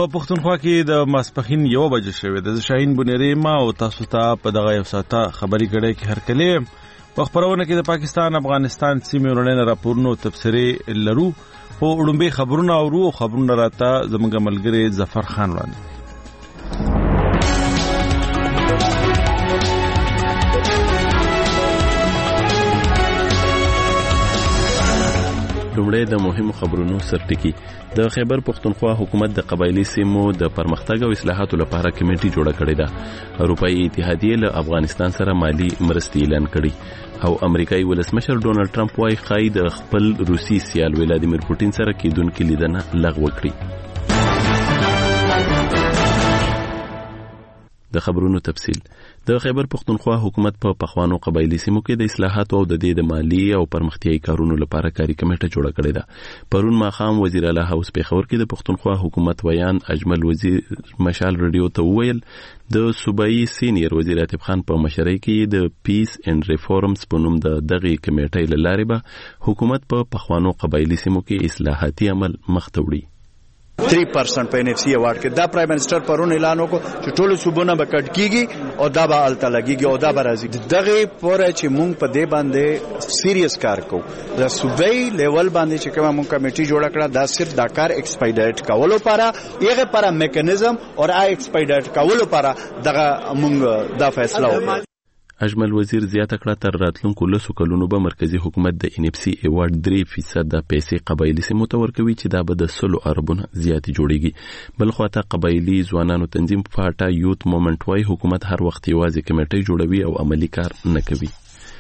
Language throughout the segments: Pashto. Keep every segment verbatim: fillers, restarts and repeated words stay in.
پښتونخوا کې د ماسپخین یو بجې شوې د شاهین بنيري ما او تاسو ته په دغه یو ساعته خبري کړي کې هر کله په خبرونه کې د پاکستان افغانستان سیمې ورننه راپورونو تفسیري لرو او وړاندې خبرونه او ورو خبرونه راته زموږ ملګری ظفر خان وړاندې لومړی د مهمو خبرونو سرټکی د خیبر پښتونخوا حکومت د قبایلی سیمو د پرمختګ او اصلاحاتو لپاره کمیټي جوړه کړې ده. اروپایي اتحادیه له افغانستان سره مالی مرستې اعلان کړي او امریکایي ولسمشر ډونالد ټرمپ وايي خای د خپل روسي سیال ولادیمیر پوتین سره کېدونکې لیدنه لغوه کړي. د خبرونو تفصیل د خیبر پښتونخوا حکومت په پخوانو قبایلی سیمو کې د اصلاحاتو او د دې د مالی او پرمختیايي کارونو لپاره کاري کمیټه جوړه کړې ده. پرون ماخام وزیر اعلی هاوس پیښور کې د پښتونخوا حکومت ویان اجمل وزیر مشال رادیو ته وویل د صوبایي سینیر وزیر عاطف خان په مشرۍ کې د پیس اینڈ ریفورمز په نوم د دغه کمیټې له لارې به حکومت په پخوانو قبایلی سیمو کې اصلاحاتي عمل مخته وړي. three percent په ان اف سی ایوارډ کې دا پرایم منسٹر پرون اعلان وکړ چې ټول صوبونه به کټ کیږي او دا به الته لګيږي او دا به راځي دغه پوره چې مونږ په دې باندې سیریس کار کوو د صوبای لیول باندې چې کومه مونږ کمیټي جوړ کړه دا صرف دا کار ایکسپایډیټ کولو لپاره یغه لپاره میکانیزم او آی ایکسپایډیټ کولو لپاره دغه مونږ دا فیصله وکړه. اجمل وزیر زیاته کړه تر راتلونکو لسو کلونو به مرکزی حکومت د ان اف سی ایوارډ درې فیصد د پیسې قبایلی سیمو ته ورکوي چې دا به د سلو اربونه زیات جوړیږي. بل خواته قبایلی ځوانانو تنظیم فاټا یوت مومنټ وايي حکومت هر وخت یوازې کمیټې جوړوي او عملی کار نه کوي.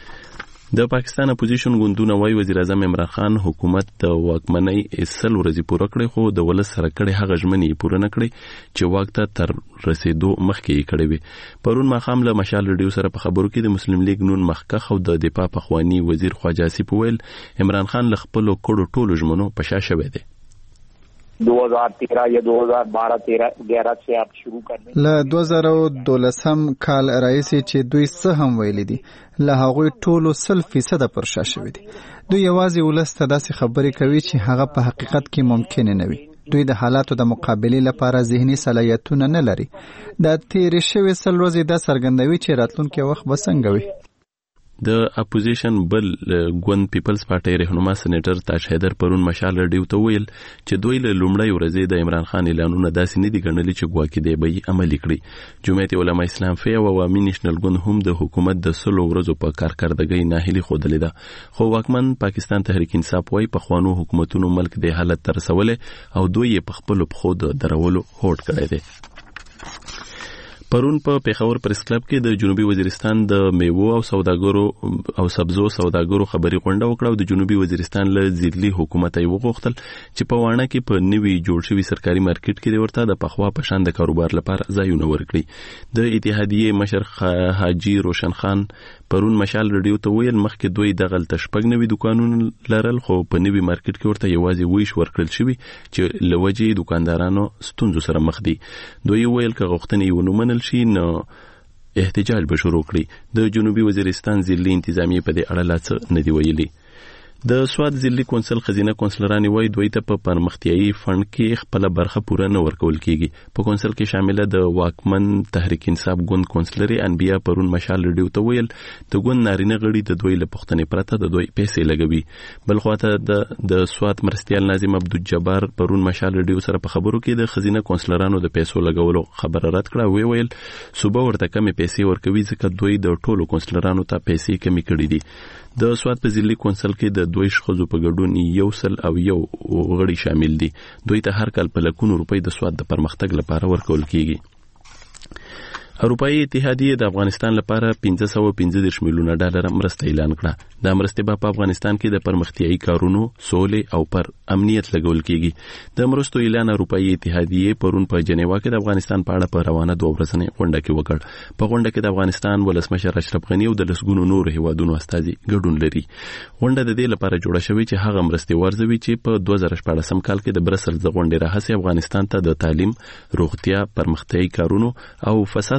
د پاکستان اپوزیشن ګوندونه وايي وزیر اعظم عمران خان حکومت د واکمنۍ اصل ورځې پوره کړې خو د ولس سره کړې هغه ژمنې پوره نه کړې چې واک ته تر رسیدو مخکې یې کړې وي. پرون ماښام له مشال رادیو سره په خبرو کې د مسلم لیگ نون مخکخ او د دفاع پخوانی وزیر خواجه آصف وویل عمران خان له خپلو کړو ټولو ژمنو په شا شوی دی. دو ہزار تیرہ یا دو ہزار بارہ تیرہ گیارہ سے آپ شروع کرنے له دو زره دولسم کال راځي چې دوی څه هم ویلي دي له هغوی ټولو سل فیصد پر شا شوی دي. دوی یوازې ولسته داسې خبرې کوي چې هغه په حقیقت کې ممکن نه وي. دوی د حالاتو د مقابلې لپاره ذهني صلاحیتونه نه لري. د تیرې شوې سل ورځې دا څرګندوي چې راتلونکي وخت به څنګه وي. د اپوزیشن بل ګوند پیپلز پارټي رهنما سېنیټر تاج حیدر پرون مشال رادیو ته ویل چې دوی له لومړی ورځې د عمران خان اعلانونه داسې نه دي ګڼلي چې ګواکې دی به یې عملي کړي. جمعیت علما اسلام فی او عوامي نیشنل ګوند هم د حکومت د سلو ورځو په کارکردګۍ ناهیلي ښودلې ده خو واکمن پاکستان تحریک انصاف وايي پخوانو حکومتونو ملک د حالت ته رسولی او دوی یې په خپلو پښو د درولو هوډ کړی دی. پرون په پیښور پریس کلب کې د جنوبي وزیرستان د میوو او سوداګرو او سبزو سوداګرو خبري غونډه وکړه او د جنوبي وزیرستان له ضلعي حکومت یې وغوښتل چې په وانه کې په نوي جوړ شوي سرکاري مارکیټ کې ورته د پخوا په شان د کاروبار لپاره ځایونه ورکړي. د اتحادیې مشر حاجی روشن خان پرون مشال رادیو ته ویل مخکې دوی دغه تشپګ نوي دکانونه لرل خو په نوي مارکیټ کې ورته یوازې ویش ورکړل شوی چې لوجې دکاندارانو ستونزو سره مخ دي. دوی ویل که غوښتنې ونه منل شي نو احتجاج به شروع کړي. د جنوبي وزیرستان ضلعي انتظامیه په دې اړه لا څه نه دی ویلي. د سواد ضلعي کونسل خزینه کونسلران وايي دوی ته په پرمختیايي فند کې خپل برخه پوره نه ورکول کیږي. په کونسل کې شامله د واکمن تحریک انصاف ګوند کونسلري انبیا پرون مشال رادیو ته ویل د ګوند نارینه غړي د دوی له پښتنې پرته د دوی پیسې لګوي. بل خواته د د سواد مرستيال ناظم عبدالجبار پرون مشال رادیو سره په خبرو کې د خزینه کونسلرانو د پیسو لګولو خبره رد کړه. وی ویل صوبه ورته کمې پیسې ورکوي ځکه دوی د ټولو کونسلرانو ته پیسې کمې کړې دي. د سواد په ضلعي کونسل کې د دوی شخصو په ګډون یو سل او یو غړي شامل دي. دوی ته هر کال په لکونو روپۍ د سواد د پرمختګ لپاره ورکول کیږي. اروپایي اتحادیه د افغانستان لپاره پنځه سوه پنځه دېرش میلیونه ډالر مرسته اعلان کړه. دا مرستې به په افغانستان کې د پرمختیايي کارونو، سولې او پر امنیت لګول کیږي. د مرستو اعلان اروپایي اتحادیه پرون په جنیوا کې د افغانستان په اړه په روانه دوه ورځنۍ غونډه کې وکړ. په غونډه کې د افغانستان ولسمشر اشرف غني او د لسګونو نورو هیوادونو استازي ګډون لري. غونډه د دې لپاره جوړه شوې چې هغه مرستې ورزوي چې په دوه زره شپاړسم کال کې د برسل د غونډې راهیسې افغانستان ته د تعلیم، روغتیا، پرمختیايي کارونو او فساد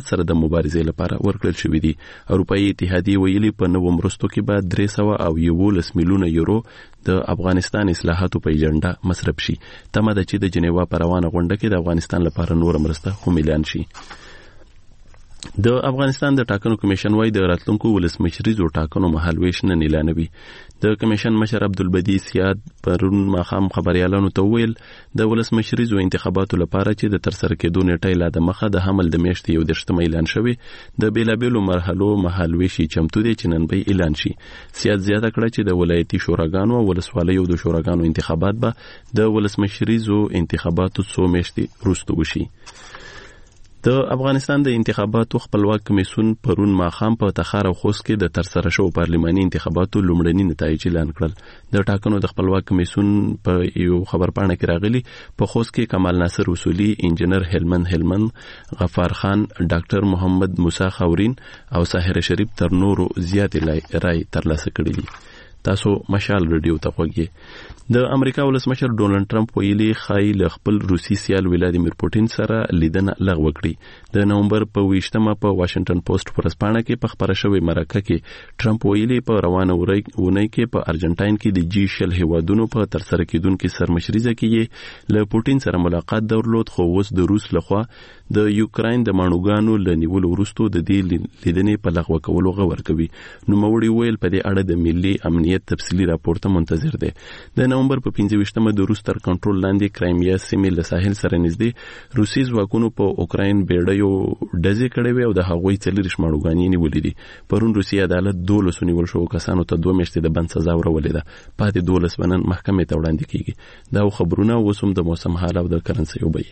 سره د مبارزې لپاره ورکړل شوې دي. اروپאי اتحادیه ویلي په نوو مرستو کې به درې سوه او یولس میلیونه یورو د افغانستان اصلاحاتو په ایجنډا مصرف شي. تمه ده چې د جنیوا په روانه غونډه کې د افغانستان لپاره نور مرسته هم اعلان شي. د افغانستان د ټاکنو کمیشن وايي د راتلونکو ولسمشریزو ټاکنو مهالویش نن اعلانوي. د کمیشن مشر عبدالبدی سیاد پرون ماښام خبريالانو ته ویل د ولسمشریزو انتخاباتو لپاره چې د ترسره کېدو نیټه لا د مخه د حمل د میاشتې یو دېرشمه اعلان شوی د بیلابېلو مرحلو مهالویش چمتو دي چې نن به اعلان شي. سیاد زیاته کړه چې د ولایتي شوراګانو او ولسوالیو د شوراګانو انتخابات به د ولسمشریزو انتخاباتو څو میاشتې وروسته وشي. د افغانستان د انتخاباتو خپلواک کمیسیون پرون ماښام په تخار او خوست کې د ترسره شوو پارلماني انتخاباتو لومړني نتایج اعلان کړل. د ټاکنو د خپلواک کمیسیون په یو خبرپاڼه کې راغلي په خوست کې کمال ناصر اصولي، انجنیر هلمند هلمند، غفار خان، ډاکټر محمد موسی خاورین او ساحر شریف تر نورو زیاتې رای ترلاسه کړي دي. تاسو مشال رادیو ته خوږی. د امریکا ولسمشر ډونالد ټرمپ ویلي خای له خپل روسي سیال ولادیمیر پوتین سره لیدنه لغوه کړي. د نومبر په ویشتمه په واشنگټن پوسټ ورځپاڼه کې په خبره شوې مرکه کې ټرمپ ویلي په روانه ورځ کې په ارجنټاین کې د جی شل هیوادونو په ترسره کېدونکو سرمشريزه کې له پوتین سره ملاقات درلود، خو اوس د روس لخوا د یوکراین د مانوګانو له نیولو وروسته د دې لیدنې په لغوه کولو غور کوي. نو موري ویل په دې اړه د ملي امنیت تفصیلی راپور ته منتظر دي. د نومبر په پنځه ویشتمه د روس تر کنټرول لاندې کرایمیا سیمې له ساحل سره نږدې روسي ځواکونو په اوکراین بیړیو ډزې کړې وې او د هغوی څلور شمارګانې نیولې دي. پرون روسي عدالت دولس نیول شو کسانو ته دوه میاشتې د بند سزا ورولې ده. پاتې دولس بنن محکمې ته وړاندې کیږي. دا خبرونه وسوم د موسم حال او د کرنسي وبې.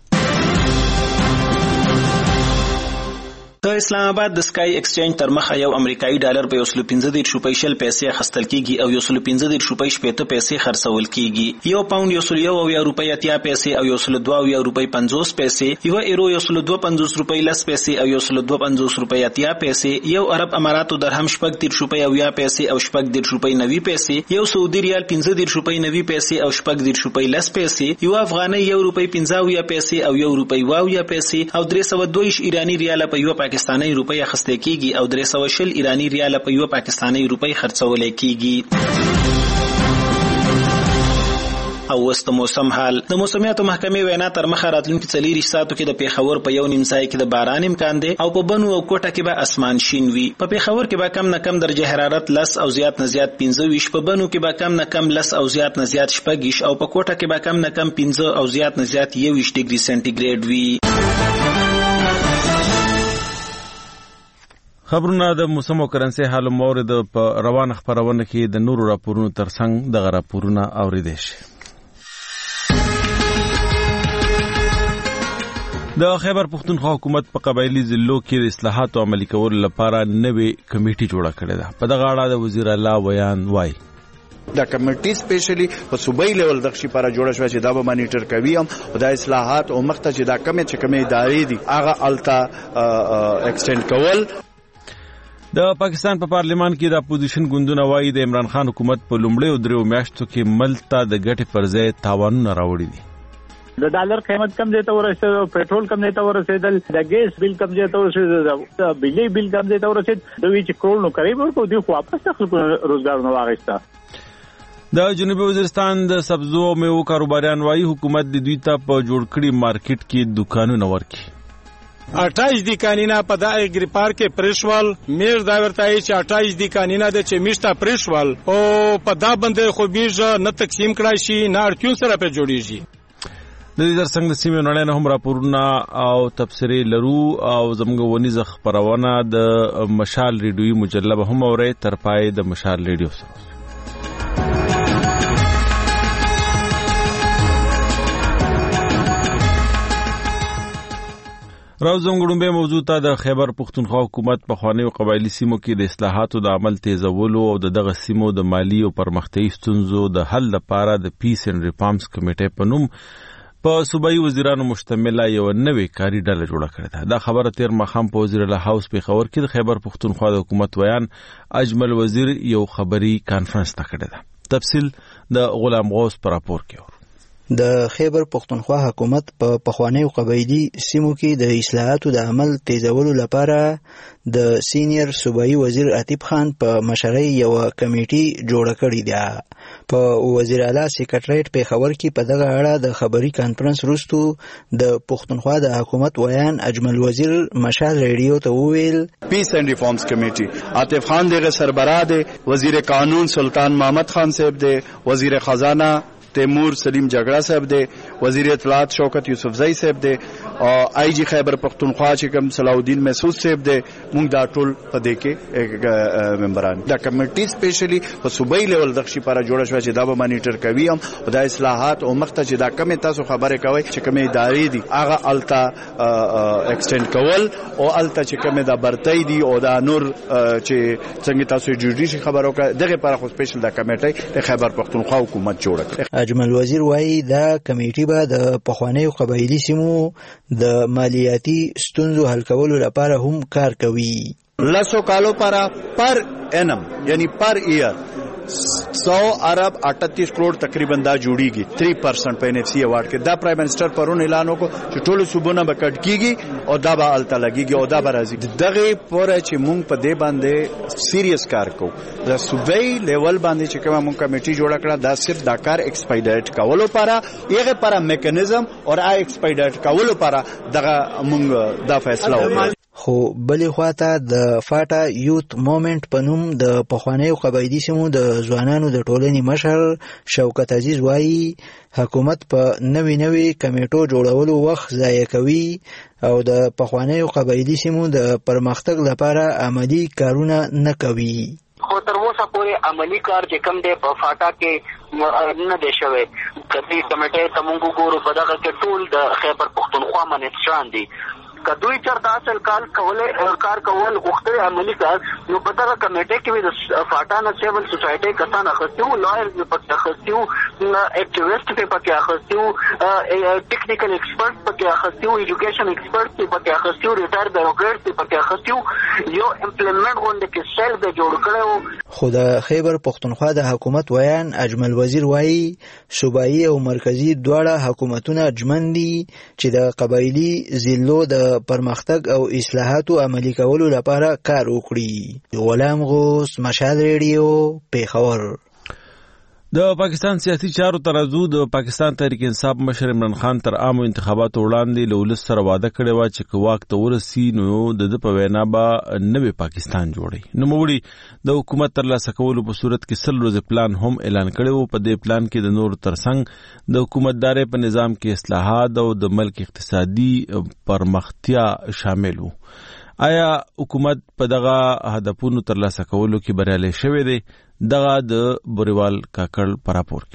د اسلام آباد د سکای ایکسچینج تر مخه یو امریکایي ډالر په یو سل پنځه دېرش روپۍ شل پیسې خرڅل کیږي او یو سل پنځه دېرش روپۍ شپېته پیسې خرڅول کیږي. یو پاوند یو سل یو اویا روپۍ اتیا پیسې او یو سل دوه اویا روپۍ پنځوس پیسې، یو ایرو یو سل دوه پنځوس روپۍ لس پیسې او یو سل دوه پنځوس روپۍ اتیا پیسې، یو عرب اماراتو درهم شپږ دېرش روپۍ اویا پیسې او شپږ دېرش روپۍ نوي پیسې، یو سعودي ریال پنځه دېرش روپۍ نوي پیسې او شپږ دېرش روپۍ لس پیسې، یو افغانۍ یو روپۍ پنځه اویا پیسې او یو روپۍ اویا پیسې او درې سوه دوه ویشت ایرانی ریال په یو پاکستاني روپۍ خسته کیږي او درې سوه شل ایرانی ریال په یو پاکستاني روپۍ خرڅول کیږي. او وست موسم حال. د موسمیاتو محکمې وینا تر مخه راتلونکي څلور ساعتو کې د پیښور په یو نیم ځای کې د باران امکان دی او په بنو او کوټه کې به اسمان شین وي. په پیښور کې به کم نه کم درجه حرارت لس او زیات نه زیات پنځه ویشت، په بنو کې به کم نه کم لس او زیات نه زیات شپږ ویشت او په کوټه کې به کم نه کم پنځه او زیات نه زیات یو ویشت ډیګري سنټیګریډ وي. خبرونه د موسم او کرنسي حال مورد په روان خبرونه کې د نورو راپورونو ترڅنګ د راپورونه اوریدل شي. د خیبر پختونخوا حکومت په قبایلی ضلعو کې اصلاحات عملي کولو لپاره نوې کمیټه جوړه کړې ده. په دغه اړه د وزیر اعلی ویان وایي دا کمیټي سپیشلی په صوبایي لیول د خشي لپاره جوړه شوې چې دا به مانیټر کوي او د اصلاحات او مخته چې دا کمې چې کمې ادارې دي هغه التا ایکسټند کول. د پاکستان په پارلیمان کې د اپوزیشن ګوندونه وایي د عمران خان حکومت په لومړیو دریو میاشتو کې ملک ته د ګټې پر ځای تاوانونه راوړي دي. د ډالر قیمت کم دی ته ورسېد، پېټرول کم دی ته ورسېدل، د ګیس بل کم دی ته ورسېد، د بجلی بل کم دی ته ورسېد. دوی چې کروڑ نو کوي ورکو دی خو واپس خلکو روزګار نه واغسته. د جنوبي وزیرستان د سبزو او میوو کاروباریان وایي حکومت د دوی ته په جوړ کړي مارکیټ کې دکانونه ورکړي. اٹھائیس دی کانینا پدا ایگری پارک پریشوال میر دا ورتای چې اٹھائیس دی کانینا د چې میشتا پریشوال او پدا بندر خو بیج نه تقسیم کړای شي نه اړتیون سره په جوړیږي. د دې ترڅنګ د سیمې نړۍ نه هم راپورونه او تبصرې لرو او زموږ ونیزه خبرونه د مشال ریډیوي مجله به هم اورئ تر پای د مشال ریډیو سره. راوزم ګډومبه موضوع ته د خیبر پختونخوا حکومت په خواني او قبایلی سیمو کې د اصلاحاتو د عمل تیزولو او د دغه سیمو د مالی او پرمختیايي ستونزو د حل لپاره د پیس اینڈ ریفارمز کمیټې په نوم په صوبایي وزیرانو مشتمله یو نوې کاري ډله جوړه کړې ده. دا خبره تیر مخام په وزیر الله هاوس په خبر کې د خیبر پختونخوا د حکومت ویان اجمل وزیر یو خبري کانفرنس ته کړی ده. تفصیل د غلام غوث پر راپور کې. د خیبر پختونخوا حکومت په پخوانیو قبایلي سیمو کې د اصلاحاتو د عمل تیزولو لپاره د سینیر صوبایي وزیر عتیب خان په مشرۍ یو کمیټي جوړه کړې ده. په وزیر اعلی سیکریټریټ پیښور کې په دغه اړه د خبري کانفرنس وروسته د پختونخوا د حکومت ویان اجمل وزیر مشال ریډیو ته وویل پیس اینڈ ریفارمز کمیټي عاطف خان دغه سربراه دی، وزیر قانون سلطان محمد خان صاحب دی، وزیر خزانه تیمور سلیم جګړه صاحب دی، وزیر اطلاعات شوکت یوسفزئی صاحب دی، او آی جی خیبر پختونخوا چې کوم صلاح الدین محسوس صاحب دی. موږ دا ټول په دې کې ممبران دا کمیټي سپیشلی په صوبایي لیول د خشي لپاره جوړه شوه چې دا به مانیټر کوي هم او دا اصلاحات او مخته چې دا کمې تاسو خبره کوي چې کومې ادارې دي هغه التا ایکسټند کول او التا چې کومې دا برتۍ دي او دا نور چې څنګه تاسو جوډیشي خبرو کوي دغه لپاره خو سپیشل دا کمیټي د خیبر پختونخوا حکومت جوړه کړه. اجمل وزیر وایي دا کمیټي به د پخوانیو قبایلي سیمو د مالیاتي ستونزو حل کولو لپاره هم کار کوي. لسو کالو پارا پر انم یعنی پر ایئر سو ارب اٹھتیس کروڑ تقریباً دا جوړیږي تھری پرسنٹ په ان اف سی ایوارډ کې. دا پرایم منسٹر پرون اعلان وکړ چې ټول صوبونه به کټ کیږي او دا به الته لګیږي او دا به راځي. دغه پوره چې مونږ په دې باندې سیریس کار کوو د صوبایي لیول باندې چې کومه مونږ کمیټي جوړه کړه دا صرف دا کار ایکسپایډیټ کولو لپاره یغه لپاره میکانیزم او آی ایکسپایډیټ کولو لپاره دغه مونږ دا فیصله وکړه. خو بلې خواته د فاټا یوت مومنټ په نوم د پخوانیو قبایلي سیمو د ځوانانو د ټولنې مشر شوکت عزیز وایي حکومت په نوې نوې کمیټو جوړولو وخت ضایع کوي او د پخوانیو قبایلي سیمو د پرمختګ لپاره عملی کارونه نه کوي. خو تر اوسه پورې عملی کار چې کوم دی په فاټا کې نه دی شوی. کدی کمیټې ته مونږ ګورو په دغه کې ټول د خیبر پختونخوا منسټران دي. کدوی چرته اصل کال کوله کار کول غوښتل عملی کار نو په دغه کمیټه کې د فاټا نه سیول سوسایټي کسان اخستیو لایرز په پکې اخستیو اکټیویسټ په پکې اخستیو ټیکنیکل ایکسپرټ په پکې اخستیو ایجوکیشن ایکسپرټ په پکې اخستیو ریټایر بیوروکرات په پکې اخستیو یو امپلیمنٹ غونډه کې سیل به جوړ کړو. خو د خیبر پختونخوا د حکومت ویان اجمل وزیر وایي صوبایي او مرکزی دواړه حکومتونه اجمن دي چې د قبایلي ضلعو د پرمختګ او اصلاحاتو عملی کولو لپاره کار وکړي. غلام غوث مشال ریډیو پیښور. د پاکستان سیاسي چارو ترازو د پاکستان تحریک انصاف مشر عمران خان تر عامو انتخاباتو وړاندې له ولس سره وعده کړې وه چې که واک ته ورسي نو د ده په وینا به نوی پاکستان جوړوي. نوموړي د حکومت ترلاسه کولو په صورت کې سل ورځې پلان هم اعلان کړی و. په دې پلان کې د نورو ترڅنګ د حکومتدارۍ په نظام کې اصلاحات او د ملک اقتصادي پرمختیا شامل وو. آیا حکومت په دغه هدفونو ترلاسه کولو کې بریالی شوی دی؟ دغه د بوریوال کاکړ په راپور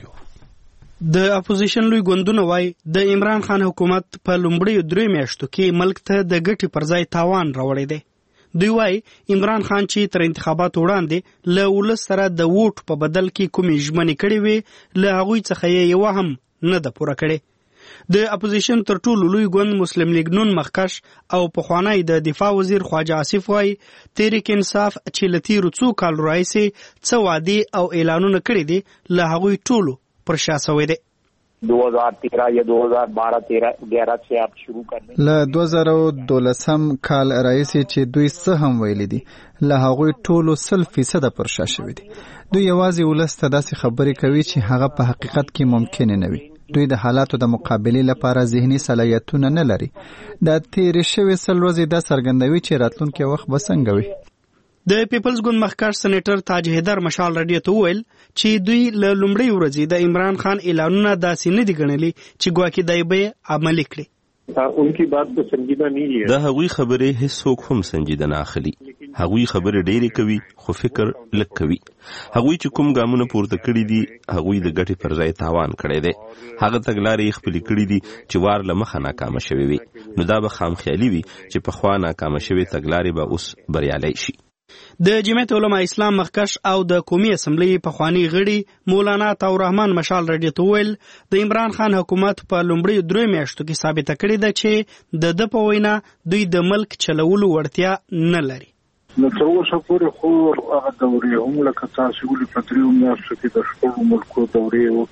کې د اپوزیشن لوی ګوندونه وایي د عمران خان حکومت په لومړیو درې میاشتو کې ملک ته د ګټې پر ځای تاوان راوړی دی. دوی وایي عمران خان چې تر انتخاباتو وړاندې له ولس سره د ووټ په بدل کې کومې ژمنې کړې وې له هغوی څخه یې یوه هم نه ده پوره کړې. د اپوزیشن تر ټولو لوی ګوند مسلم لیگ نون مخکش او پخوانی د دفاع وزیر خواجه آصف وایي تحریک انصاف چې له تیرو څو کالو راهیسې څه وعدې او اعلانونه کړي دي له هغوی ټولو پر شا سوی دی. دو ہزار تیرہ یا دو ہزار بارہ تیرہ گیارہ سے آپ شروع کرنے له دو زره دولسم کال راهیسې چې دوی څه هم ویلي دي له هغوی ټولو سل فیصده پر شا شوي دي. دوی یوازې ولس ته داسې خبرې کوي چې هغه په حقیقت کې ممکن نه وي. دوی د حالاتو د مقابلې لپاره ذهني صلاحیتونه نه لري. د تیرې شوې سل ورځې دا څرګندوي چې راتلونکی وخت به څنګه وي. د پیپلز ګوند مخکښ سېنیټر تاج حیدر مشال راډیو ته وویل چې دوی له لومړۍ ورځې د عمران خان اعلانونه داسې نه دي ګڼلي چې ګواکې دی به یې عملي کړي. ان کی بات کو سنجیدہ نہیں لیا. دا هغوی خبرې هیڅوک هم سنجیدہ نه اخلي. هغوی خبرې ډېرې کوي خو فکر لږ کوي. هغوی چې کوم ګامونه پورته کړي دي هغوی د ګټې پر ځای تاوان کړی دی. هغه تګلارې یې خپلې کړي دي چې وار له مخه ناکامه شوې وي. نو دا به خامخیالي وي چې پخوا ناکامه شوې تګلارې به اوس بریالی شي. د جمعیت علما اسلام مخکش او د قومي اسمبلی پخوانی غړي مولانا طاهر رحمان مشال راډیو ته ویل د عمران خان حکومت په لومړیو درې میاشتو کې ثابته کړې ده چې د ده په وینا دوی د ملک چلولو وړتیا نه لري. نو تر اوسه پورې خو هغه دورې هم لکه تاسو ولې په دریو میاشتو کې د شپږو ملکو دورې وکړې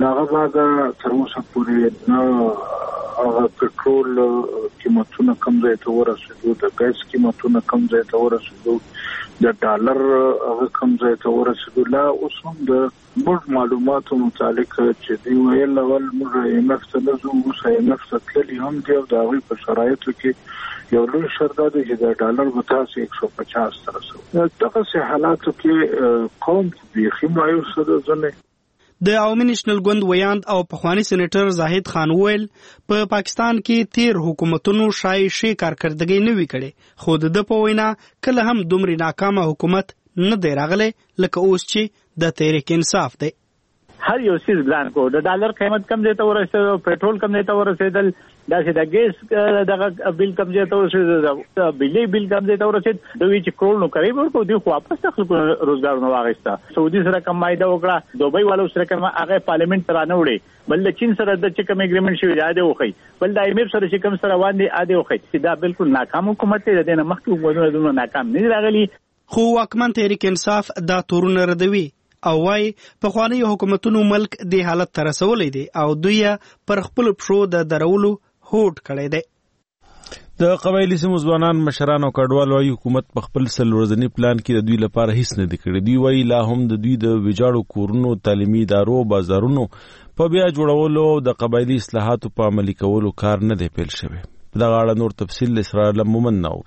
هغه باندې تر اوسه پورې نه هغه پټرول قیمتونه کم ځای ته ورسېدو، د ګاز قیمتونه کم ځای ته ورسېدو، د ډالر هغه کم ځای ته ورسېدو. لا اوس هم د موږ معلوماتو متعلق چې دی ویل اول موږ یې نفس ته زو اوس یې نفس ته تللی هم دی او د هغوی په شرایطو کې یو لوی شرط دا دی چې د ډالر به تاسې یک سو پچاس ته رسوي. دغسې حالاتو کې قوم بیخي مایوس ده. ځنې د عوامي نېشنل ګوند ویاند او پخوانی سېنیټر زاهد خان وویل په پا پاکستان کې تیر حکومتونو شای شي کارکردګي نه وی کړي، خو د په وینا کله هم دومره ناکامه حکومت نه دی راغلی لکه اوس چې د تحریک انصاف دی. هر یو سیز بلان کو د ډالر قیمت کم دی ته ورسېدل، پېټرول کم دی ته ورسېدل، داسې د ګیس دغه بیل کم دی ته ورسېدل، بجلی بیل کم دی ته ورسېد. دوی چې کروڑ نو کوي ورکو دی خو واپس خلکو روزګار نو واغستا. سعودي سره کم مایده وکړه، دوبۍ والو سره کم هغه پارلیمنت تر نه وړي، بل د چین سره د چې کم اګریمنت شوی دی وخی، بل د ایمف سره چې کم سره باندې اده وخی. دا بالکل ناکام حکومت دی، د نه مخکې حکومتونه ناکام نه راغلي. خو واکمن تحریک انصاف دا تورونه ردوي او وايي پخوانی حکومتونو ملک دې حالت ته رسولی دی او دوی پر خپل پښو د درولو هوډ کړی دی. د قبایلي سیمو ځوانان مشران او کډوال وايي حکومت په خپل سل ورځني پلان کې د دوی لپاره هیڅ نه دی کړی. دوی وايي لا هم د دوی د ویجاړو کورونو، تعلیمي ادارو، بازارونو په بیا جوړولو او د قبایلي اصلاحاتو په عملي کولو کار نه دی پیل شوی. په دغه اړه نور تفصیل اسرائیل مومن نور.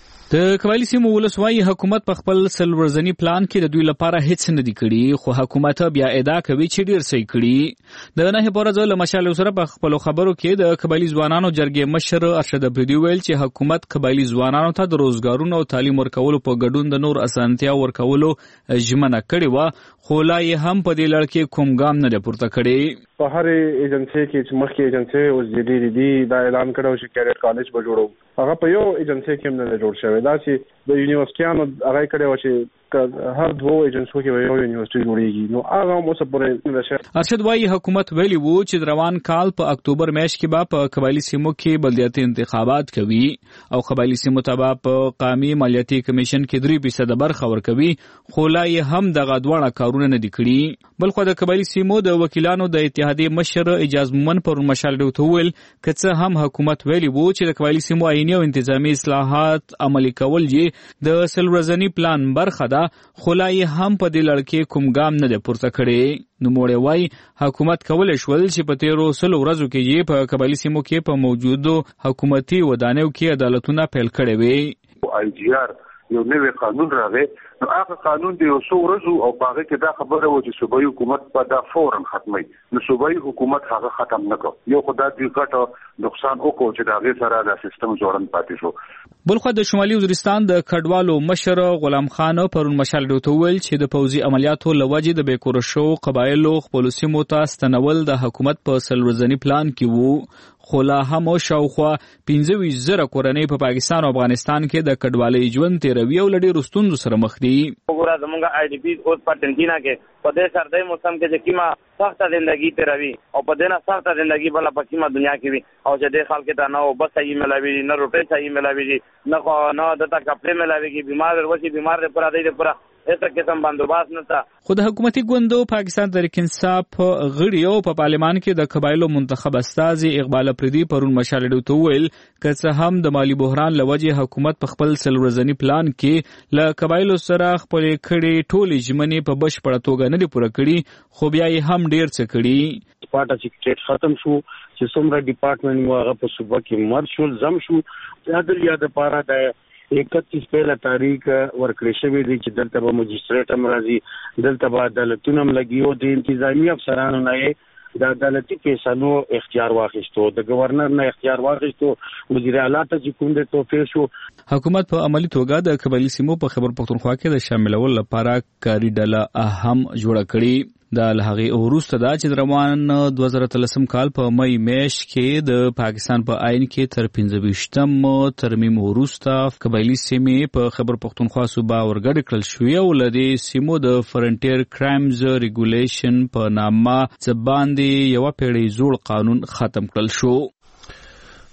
د قبایلي سیمو ولسوالۍ حکومت په خپل سل ورځني پلان کې د دوی لپاره هیڅ نه دی کړي، خو حکومت بیا ادعا کوي چې ډیر څه کړي. د نه پورز له مشال سره په خپل خبرو کې د قبایلي ځوانانو جرګې مشر ارشد افریدي ویل چې حکومت قبایلي ځوانانو ته د روزګارونو او تعلیم ورکولو په ګډون د نور اسانتیا ورکولو ژمنه کړې و، خو لا یې هم په دې لړ کې کوم ګام نه دی پورته کړی. په هر ایجنسی کې چې مخکې ایجنسی اوس جدي دي دا اعلان کړو چې کیډټ کالج به جوړو، هغه په یو ایجنسی کې هم نه جوړ شوی. دا چې د یونیورسيټیانو هغه کړو چې هر دوه ایجنسیو کې یو یونیورسيټي جوړیږي، نو هغه مو څه پورې نشه. ارشد وايي حکومت ویلي وو چې روان کال په اکتوبر میاشت کې به په قبایلي سیمو کې بلدیاتي انتخابات کوي او قبایلي سیمو ته به په قومي مالیاتي کمیشن کې درې فیصد برخه ورکوي، خو لا یې هم دغه دواړه کارونه نه دي کړي. بلخو د قبایلي سیمو د وکیلانو د اتحادیې مشر اجاز مومن پر مشال ډوته ویل که څه هم حکومت ویلي وو چې د قبایلي سیمو آئینی او انتظامی اصلاحات عملي کول یې د سل ورځني پلان برخه ده، خو لا یې هم په دې لړ کې کوم ګام نه دی پورته کړی. نوموړی وايي حکومت کولی شول چې په تیرو سلو ورځو کې یې په قبایلي سیمو کې په موجودو حکومتي ودانیو کې عدالتونه پیل کړي وي. آی جی آر یو نوی قانون راغی، نو هغه قانون دی یو څو ورځو او په هغه کې دا خبره و چې صوبایي حکومت په دا فورا ختموي، نو صوبایي حکومت هغه ختم نه کړ. یو خو دا دوی ګټه نقصان وکړو چې د هغې سره دا سیستم ځوړند پاتې شو. بلخو د شمالي وزیرستان د کډوالو مشر غلام خان پرون مشال ډوته ویل چې د پوځي عملیاتو له وجې د بېکوره شوو قبایلو خپلو سیمو ته ستنول د حکومت په سل ورځني پلان کې وو، خو لا هم شاوخوا پنځه ویشت زره کورنۍ په پاکستان او افغانستان کې د کډوالۍ ژوند تېروي او له ډېرو ستونزو سره مخ دي. وګوره زمونږ آی ډي پی اوس په ټنکینا کې په دې سردی موسم کې چې کیما سخته زندگی تیروي او په دې نه سخته زندگی بل په کیما دنیا کې وي او چې د خلک ته نه بس صحیح ملاوي نه روټي صحیح ملاوي نه خو نه دته کپڑے ملاوي بیمار ورسي بیمار دې پورا دې پورا ایسا قسم بندوباست نه تا. خو د حکومتي ګوندو پاکستان تحریک انصاف غړي او په پارلمان کې د قبایلو منتخب استازي اقبال افریدي پرون مشال ډوته ویل که څه هم د مالی بحران لوجه حکومت په خپل سل ورځني پلان کې له قبایلو سره خپل کړي ټولې ژمنې په بشپړه توګه نه دي پوره کړي، خو بیا یې هم ډیر څه کړي. پاټه سیکریټ ختم شو چې څومره ډپارټمنټ مو هغه په صوبه کې مر شول زم شو. عدل یاد پاره د اکتیس پہلا تاریخ ورکړی شوی دی چې دلته به مجسټریټ هم راځي، دلته به عدالتونه هم لګي او د انتظامی افسرانو نه د عدالتي فیصلو اختیار واخیستو، د گورنر نه اختیار واخیستو، وزیر اعلی ته چې کوم د توفیق شو. حکومت په عملی توګه د قبایلي سیمو په خیبر پختونخوا کې د شاملولو لپاره کاري ډله هم جوړه کړې. د لهغې وروسته دا چې روان دوه زره اتلسم کال په مئی میاشت کې د پاکستان په آئین کې تر پنځه ویشتم ترمیم وروسته قبایلي سیمې په خیبر پختونخوا صوبه ورګډې کړل شوې او له دې سیمو د فرنټیر کرایمز ریګولیشن په نامه څه باندې یوه پیړۍ زوړ قانون ختم کړل شو.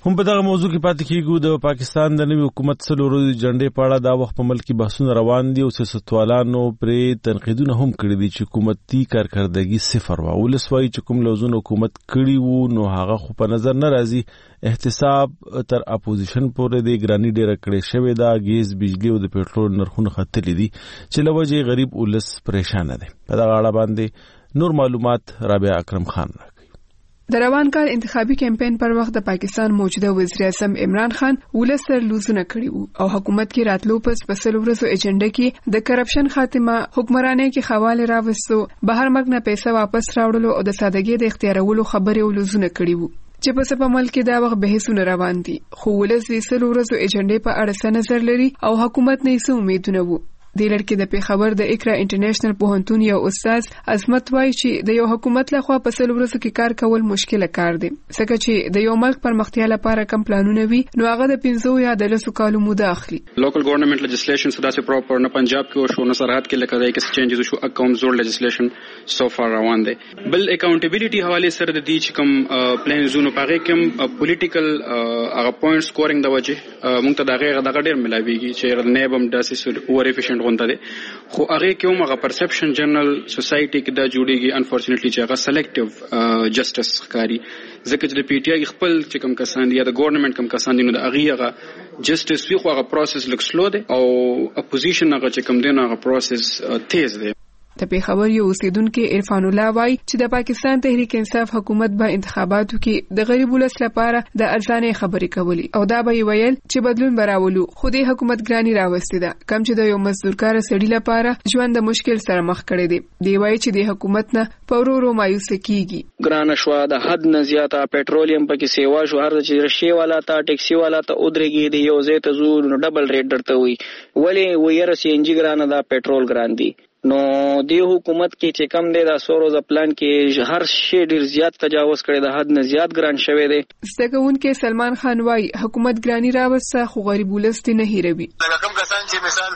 هم په دغه موضوع کې پاتې کیږو. د پاکستان د نوي حکومت څلور ورځې جنډې په اړه دا وخت په ملک کې بحثونه روان دي او سیاستوالانو پرې تنقیدونه هم کړي دي چې حکومتي کارکردګي صفر وه. ولس وایي چې کوم لوزونه حکومت کړي وو نو هغه خو په نظر نه راځي. احتساب تر اپوزیشن پورې د ګرانی ډیره کړې شوې ده. ګیس، بجلی او د پېټرول نرخونه ختلي دي چې له وجې غریب ولس پریشانه دی. په دغه اړه باندې نور معلومات رابعه اکرم خان راکوي. د روان کال انتخابي کمپاین پر وخت د پاکستان موجوده وزیر اعظم عمران خان ولس سره لوزونه کړي وو او حکومت کې راتلو پس په سلو ورځو ایجنډا کې د کرپشن خاتمه، حکمرانۍ کې خواله راوستو، بهر مګ نه پیسې واپس راوړلو او د سادهګۍ د اختیارولو خبرې ولوزونه کړي وو چې په سپه ملک کې دا وخت بحثونه روان دي. خو ولس د سلو ورځو ایجنډا په اړه څه نظر لري او حکومت نه څه امیدونه وو. د لړکې د پیښور د اقرا انټرنیشنل پوهنتون یو استاد عظمت وایي چې د یو حکومت لخوا په سلو ورځو کې کار کول مشکله کار دی، ځکه چې د یو ملک پرمختیا لپاره کم پلانونه وي نو هغه د پنځو یا د لسو کالو موده اخلي. لوکل ګورنمنت لیجسلیشن سدا سه پراپر نه پنجاب کې او شو نه سرحد کې لکه دای کې چینجز شو اکاونټ زور لیجسلیشن سو فار روان دی. بل اکاونټیبিলিټي حواله سره د دې چې کوم پلان زونو پاره کوم پولیټیکل هغه پوینټ سکورینګ د وجه مونږ ته دغه دغه ډیر ملاويږي چې نیبم داسې اور افیشنټ غونډه ده. خو هغه کوم هغه پرسپشن جنرال سوسايټي کې دا جوړيږي انفورچونټلی چې هغه سلیکټیو جسټس ښکاری، ځکه چې د پی ټی آی خپل چې کوم کسان دي یا د ګورنمنت کوم کسان دي نو د هغه هغه جسټس وی خو هغه پروسس لک سلو دی او اپوزیشن هغه چې کوم دی نو هغه پروسس تیز دی. د پیښور یو اوسیدونکو عرفان الله وایي چې د پاکستان تحریک انصاف حکومت به انتخاباتو کې د غریب ولس لپاره د ارزانه خبرې کولې او دا به ویل چې بدلون براولو. خو د حکومت ګرانی راوستي ده کم چې د یو مزدورکار سړي لپاره ژوند د مشکل سره مخ کړي دي. دی وایي چې د حکومت نه پورورو مایوس کیږي. ګران شو د حد نه زیاته پېټرولیم پکې سیوا شو، هر چې رشي والا تا ټیکسي والا ته ودرېږي دی یو ځای ته زو نو ډبل ریټ درته وي ولې وير سی ان جی ګران دا پېټرول ګران دی. نو دی حکومت کې چې کم دی دا سوروز پلان کې هر شی ډیر زیات تجاوز کړي، د حد نه زیات ګران شوی دی. ستګون سلمان خان وایي حکومت ګرانی راوسته خو غریب ولس دې نه هیروي. کوم کسان چې مثال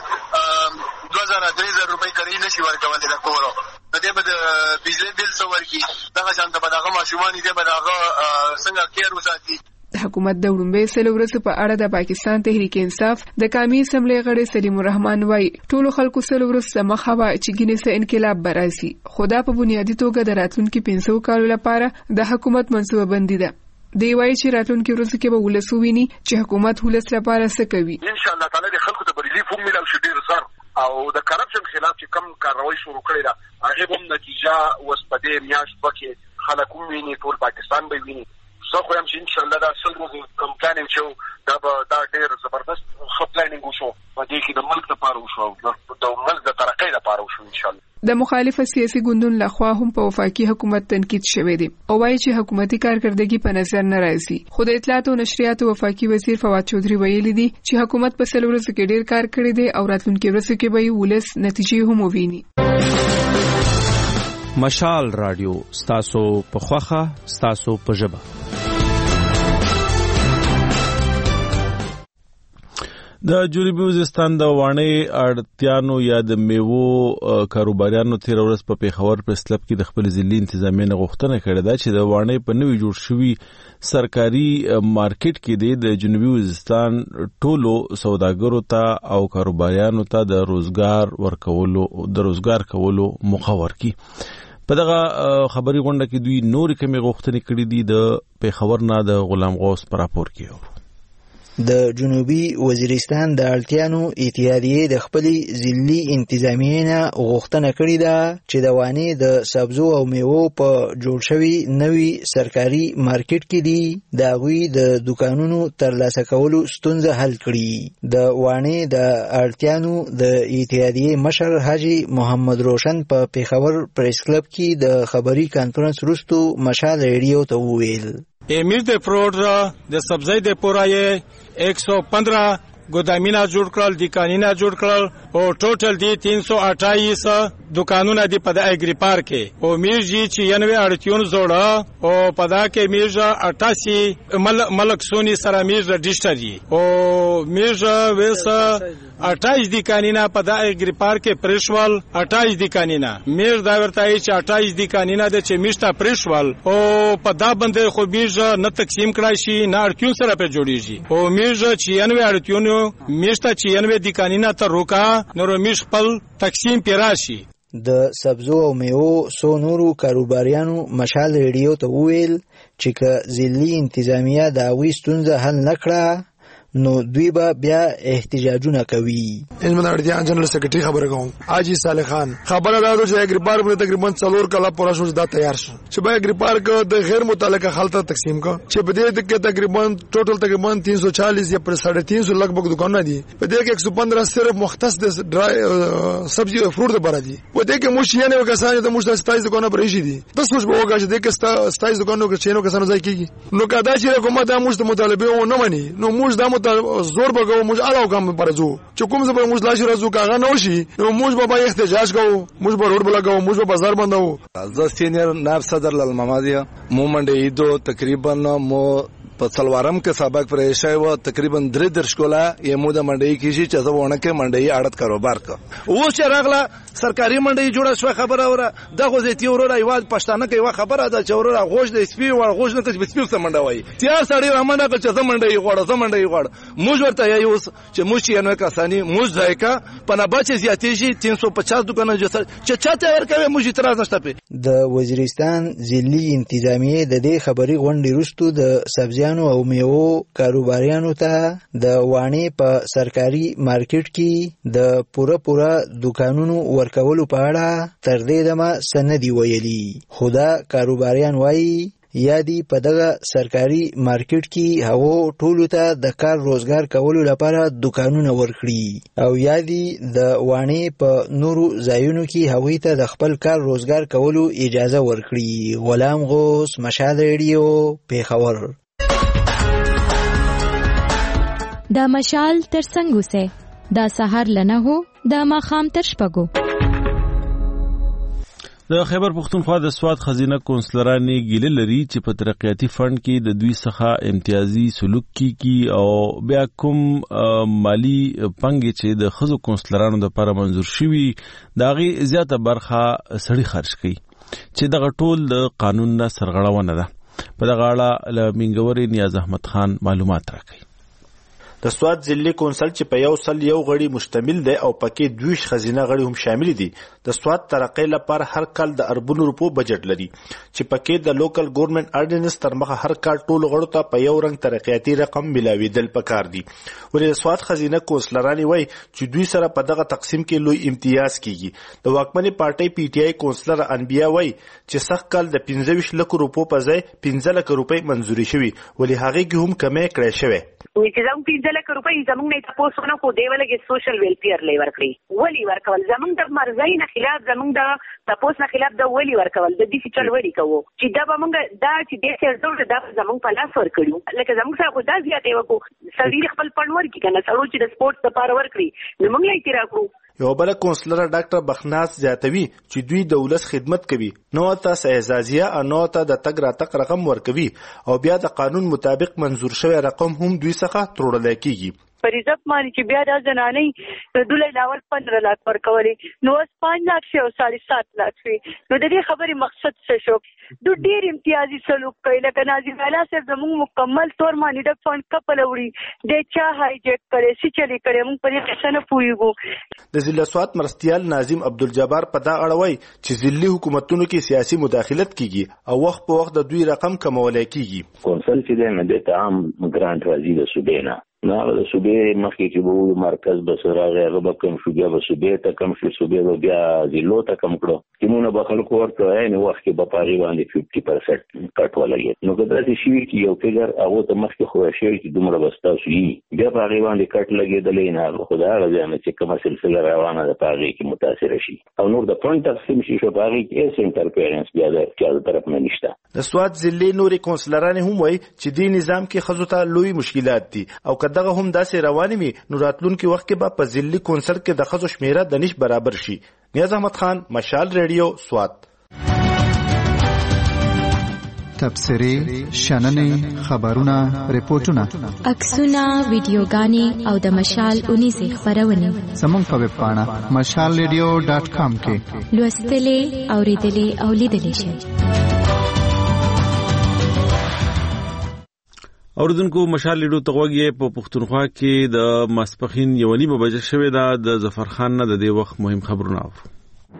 دوه زره درې زره روپۍ کړي نشي ورکولای د کورو د دې بد بجلی بل څو ورکی دغه شان ته بداغه ماشومان دې بداغه څنګه کیر وساتي. د حکومت د وړاندې سلو ورځې په اړه د پاکستان تحریک انصاف د قومي اسمبلی غړي سلیم الرحمن وایي ټول خلکو سلو ورځې مخه وا چې ګینه انقلاب براسي، خدا په بنیادی توګه د راتلونکو پنځو کالو لپاره د حکومت منصوبه بندي ده. دی وایي چې راتلونکو ورځو کې به ولس وویني چې حکومت ولس لپاره څه کوي. ان شاء الله تعالی د خلکو د ریلیف هم ملو شي ډیر زر او د کرپشن خلاف چې کم کاروي شروع کړی دا هغه هم نتیجه وسپدې میاشت پکې خلک ویني، ټول پاکستان به ویني. زه خو هم چې ان شاء الله دا څلور کم پلانینګ شو دا به دا ډیر زبردست خو پلانینګ وشو په دې کې د ملک لپاره وشو د ملک د ترقۍ لپاره وشو ان شاء الله. د مخالف سیاسي ګوندونو لخوا هم په وفاقي حکومت تنقید شوی دی او وایي چې حکومتي کارکردګي په نظر نه راځي. خو د اطلاعات او نشریات وفاقي وزیر فواد چودري ویلي دي چې حکومت په سلو ورځو کې ډیر کار کړی دی او راتلونکي ورځو کې به ولس نتیجې هم وویني. مشال رادیو ستاسو په خوخه ستاسو په ژبه. د جنوبي وزیرستان د وانه اړتیانو یا د میوو کاروباریانو تیر ورځ په پیښور پریس کلب کې د خپل ځلي انتظامیه غوښتنه کړې ده چې د وانه په نوي جوړ شوی سرکاري مارکیټ کې د جنوبي وزیرستان ټولو سوداګرو ته او کاروباریانو ته د روزګار ورکولو د روزګار کولو موقع ورکړي. په دغه خبري غونډه کې دوی نور کمی غوښتنې کړې دي. د پیښور نه د غلام غوث پر راپور کې د جنوبي وزیرستان د اړتیانو اتحادیې د خپلې ځلي انتظامیې نه غوښتنه کړې ده چې د وانې د سبزو او میوو په جوړ شوي نوي سرکاري مارکیټ کې دي د هغوی د دوکانونو ترلاسه کولو ستونزه حل کړي. د وانې د اړتیانو د اتحادیې مشر حاجي محمد روشن په پیښور پریس کلب کې د خبري کانفرنس وروسته مشال ریډیو ته وویل امیر د پروډ د سبزی د پورای ایک سو پندرہ ګودامونه جوړ کړل دکانونه جوړ کړل او ټوټل دی तीन सौ अट्ठाईस दुकानونه دی په د اګری پارک کې او میرجی छियानवे اړتیون زوړه او پدا کې میرجا अट्ठासी ملک سونی سره میرجا ډیشټری او میرجا ویس अट्ठाईस دکانونه په د اګری پارک کې پرشوال अट्ठाईस دکانونه میر دا ورته چې अट्ठाईस دکانونه د چې میشتا پرشوال او په دا باندې خو میرجا نه تقسیم کړای شي نه اړتیون سره په جوړیږي او میرجا छियानवे اړتیون میشتا छियानवे دکانونه ته روکا نور میش خپل تقسیم پیراشي د سبزو او میوو سو نورو کاروباریانو مشال ریډیو ته وویل چې که ځلي انتظامیه د هغوی ستونزه حل نه کړه نو دوی به بیا احتجاجونه کوي. انجمن اړتیا جنرال سیکریټری خبره کوم حاجی صالح خان خبره دا چې اګری پارک په تقریبا څلور کاله پوره شو دا تیار شو چې به اګری پارک د غیر متعلقه خلطه تقسیم کو چې په دې کې تقریبا ټوټل تقریبا तीन सौ चालीस یا پر साढ़े तीन सौ لګبګ دکانونه دي په دې کې एक सौ पंद्रह صرف مختص د ډرای سبزی او فروټ لپاره دي په دې کې موږ یې نه وکاسانه د موږ ستایز دکانونه پرې شي دي بس موږ به وګورئ چې دې کې ستایز دکانونه کې چینو کسانو ځای کیږي نو کدا چې حکومت د موږ مطالبه نه مني نو موږ د زور بګو موږ الاو کوم پرځو چې کوم څه به موږ لاشي راځو کاغه نه وشي نو موږ به احتجاج کوو موږ به روډ بلګو موږ به بازار بندو زه سینیئر نائب صدر لال محمدیه مو منډه ایدو تقریبا مو په څلورم کې سابق پرې شوی و تقریبا درې درش کولا یې مو د منډي کیږي چې زونه کې منډي اړت کاروبار کا اوس چې راغله سرکاري منډي جوړه شو خبره اوره دغه زیتی اوره ایواز پښتانه کې وا خبره ده چې اوره غوښ د سپي او غوښ نه کې سپي سم منډه وای تیار سړی رامنه کې چې منډي غوړه زم منډي غوړ موږ ورته یو چې موږ یې نو کسانی موږ ځایکا پنه بچ زیاتېږي तीन सौ पचास دکانه چې چاته ورکوي موږ اعتراض نشته په د وزیرستان ضلعي انتظامیه د دې خبري غونډې وروسته د سبزیانو او میوو کاروباریانو ته د وانی په سرکاري مارکیټ کې د پوره پوره دکانونو ورکولو په اړه تر دې دمه سندې ویلي خدا کاروباریان وایي یادی په دغه سرکاري مارکیټ کې هغه ټولو ته د کار روزګار کولو لپاره دکانونه ورکړي او یادی د وانی په نورو ځایونو کې هغوی ته د خپل کار روزګار کولو اجازه ورکړي. غلام غوث مشال ریډیو پیښور. دا مشال تر څنګه وسه دا سحر لنه هو دا ماخام تر شپګو. د خیبر پختونخوا د سواد خزینه کونسلرانی ګیله لري چې په ترقیاتی فند کې د دوی څخه امتیازي سلوک کیږي او بیا کوم مالی پنګ چې د خزو کونسلرانو لپاره منزور شوی دا غي زیاته برخه سړی خرج کړي چې دغه ټول د قانون نه سرغړونه ده. په دغه اړه له منګوري نیاز احمد خان معلومات راکړي. د سواد ضلعي کونسل چې په یو سل یو غړي مشتمل دی او پکې دویش خزینه غړي هم شامل دي د سواد ترقی لپاره هر کال د اربونو روپو بجټ لري چې پکې د لوکل ګورنمنت ارډیننس تر مخه هر کال ټول غړو ته په یو رنګ ترقیاتی رقم ملاویدل پکار دي. ولې د سواد خزینه کونسلرانی وای چې دوی سره په دغه تقسیم کې لوی امتیاز کیږي. د واکمنې پارټۍ پی ټی آی کونسلر انبیا وای چې سخت کال د پنځه ویشت لک روپو په ځای پنځه لک روپۍ منزوري شوي ولې هغه کې هم کمې کړې شوې چې زموږ پنځه لک روپۍ زموږ نه تاسو نه کو دی ولګي سوشل ویلفیر لې ورکړي ولی ورکول زموږ د مرزای نه خلاف زموږ د تاسو نه خلاف د ولی ورکول د دې چې چل وری کوو چې دا به موږ دا چې د سر دا زموږ په لاس ورکړو لکه زموږ سره خو دا زیاتې وکړو سړي خپل پړنور کې کنه سړو چې د سپورت لپاره ورکړي نو موږ یې اعتراف کړو. یو بل کونسلر ډاکټر بخناس زیاتوي چې دوی د ولس خدمت کوي نو تاسو اعزازیه انو ته د تګ را تک رقم ورکوي او بیا د قانون مطابق منزور شوی رقم هم دوی څخه تروړل کیږي. پر عزت باندې چې بیا د زنانې د دولې لاول پندرہ لاک ورکولې نو اوس پانچ لاک شي او ساڑھے سات لاک شي نو د دې خبرې مقصد څه شو دو ډیر امتیازي سلوک کوي لکه ناظم اعلی صاحب زموږ مکمل تور باندې د فند کپل وړي د چا هایجیک کړي سی چلی کړي موږ په دې څه نه پوهیږو. د ضلع سوات مرستيال ناظم عبدالجبار په دا اړوي چې ضلعي حکومتونو کې سیاسي مداخلت کیږي او وخت په وخت د دوی رقم کمولای کیږي. کونسل چې د مدته عام ګرانټ راځي د صوبې نه نو د صوبې مخکې چې به مرکز به سره هغه به کم شو بیا به صوبې ته کم شو صوبې به بیا ضلعو ته کم کړو چې به خلکو ورته وایي نو وخت کې به په هغې باندې ففټي پرسنټ کټ ولګېد نو که داسې شوي چې یو فګر هغو ته مخکې خو شوي چې دومره به ستاسو وي بیا په هغې باندې کټ لګېدلی نه هغه خو د هغه ځای نه چې کومه سلسله روانه ده په هغې کې متاثره شي او نور د فنډ تقسیم شي شو په هغې کې هېڅ انټرفیرنس بیا د چا د طرف نه نشته. د سوات ضلعي نورې کونسلرانې هم وایي چې دې نظام کې ښځو ته لوی مشکلات دي او که دغه هم داسې روانې وي نو راتلونکي وخت کې به په ضلعي کونسل کې د ښځو شمیره د نش برابر شي. نیاز احمد خان، مشال ریډیو، سوات. تبصرې، شننې، خبرونه، ریپورتونه، عکسونه، ویډیوګانې او د مشال اونیزې خپرونې زموږ په ویب پاڼه مشال ریډیو ډاټ کام کې لوستلې، اورېدلې او لیدلې شئ. اوردونکو مشال لیډو تغوږی په پښتونخوا کې د ماسپخین یو نیمه بجې شوې ده. د ظفر خان نه د دې وخت مهم خبرونه اورو.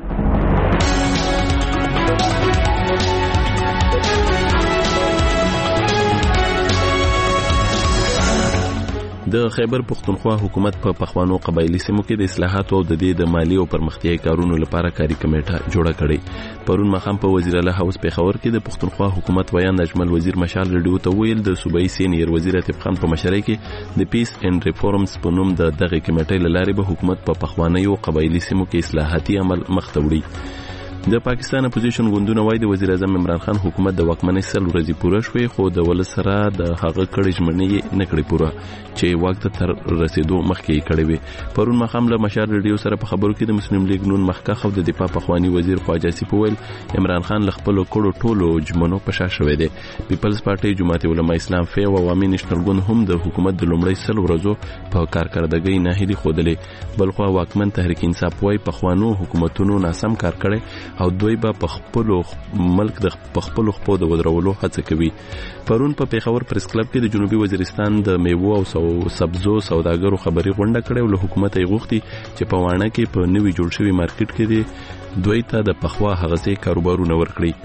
د خیبر پښتونخوا حکومت په پخوانو قبایلی سیمو کې د اصلاحاتو او د دې د مالی او پرمختیايي کارونو لپاره کاري کمیټه جوړه کړې. پرون مخام په وزیر اعلی هاوس پیښور کې د پښتونخوا حکومت ویان اجمل وزیر مشال ریډیو ته ویل د صوبایي سینیر وزیر عتیق خان په مشرۍ کې د پیس اینڈ ریفورمز په نوم د دغه کمیټې لارې به حکومت په پخوانیو قبایلی سیمو کې اصلاحاتي عمل مخ ته وړي. د پاکستان اپوزیشن ګوندونه وایي د وزیر اعظم عمران خان حکومت د واکمنۍ سل ورځې پوره شوې خو د ولس سره د هغه کړې ژمنې نه کړې پوره چې واک ته تر رسیدو مخکې یې کړې وې. پرون ماښام له مشال ریډیو سره په خبرو کې د مسلم لیگ نون مخکښ او د دفاع پخواني وزیر خواجه آصف وویل عمران خان له خپلو کړو ټولو ژمنو په شا شوی دی. پیپلز پارټي، جماعت علماء اسلام، فی او عوامي نېشنل ګوند هم د حکومت د لومړۍ سل ورځو په کارکردګۍ ناهیلي ښودلې. بلخوا واکمن تحریک انصاف وایي پخوانو حکومتونو ناسم کار کړی او دوی به په خپل ملک د خپل خپو د ودرولو هڅه کوي. پرون په پیښور پریس کلب کې د جنوبي وزیرستان د میوو او سبزو سوداګرو خبري غونډه کړې او له حکومت یې غوښتي چې په وانه کې په نوي جوړ شوی مارکیټ کې دی دوی ته د پخوا هغه کاروبارونه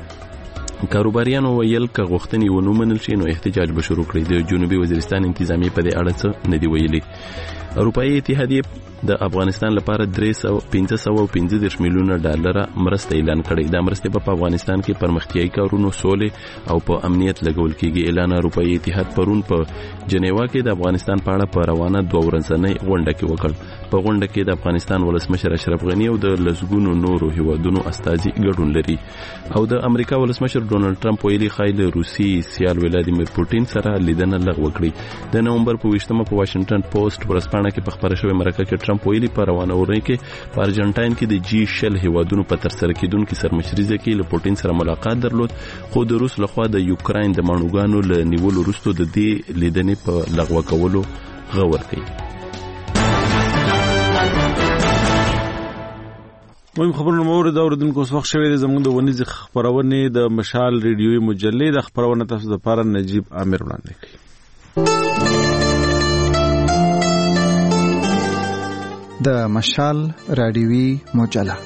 ورکړي. کاروباریانو ویل که غوښتنې ونه منل شي نو احتجاج به شروع کړي. د جنوبي وزیرستان انتظامیه په دې اړه څه نه دی ویلي. اروپایي اتحادیه د افغانستان لپاره درې سوه پنځه سوه پنځه دېرش میلیونه ډالره مرسته اعلان کړې. دا مرستې په افغانستان کې پرمختیايي کارونو، سولې او په امنیت لګول کېږي. اعلان اروپایي اتحاد پرون په جنیوا کې د افغانستان په اړه په روانه دوه ورځنۍ غونډه کې وکړ. په غونډه کې د افغانستان ولسمشر اشرف غني او د لسګونو نورو هیوادونو استازي ګډون لري. او د امریکا ولسمشر ډونالد ټرمپ ویلي ښایي له روسي سیال ولادیمیر پوټین سره لیدنه لغوه کړي. د نومبر په ویشتمه په واشنگټن پوسټ ورځپاڼه کې په خبره شوې مرکه کې ټرمپ ویلي په روانه ورځ کې په ارجنټاین کې د جی شل هیوادونو په ترسره کېدونکو سرمشريزه کې له پوټین سره ملاقات درلود خو د روس لخوا د یوکراین د مانوګانو له نیولو وروسته د دې لیدنې په لغوه کولو غور کوي. مهم خبرونه مو د اوردونکو وخت شوی د زموږ د ونیز خبرونه د مشال ریډیوي مجلې د خبرونه تاسو د پاره نجیب عامر وړاندې کړي. د مشال رادیوي مجله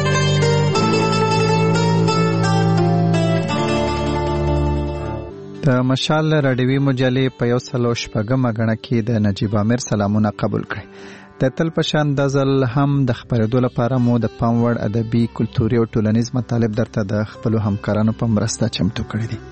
د مشال رادیوي مجلې په یو سلو شپږمه غڼه کې د نجیب عامر سلامونه قبول کړي. د تل پشان د ځل هم د خبرېدو لپاره مو د پام وړ ادبي، کلتوري او ټولنیز مطالب درته د خپلو همکارانو په مرسته چمتو کړي دي.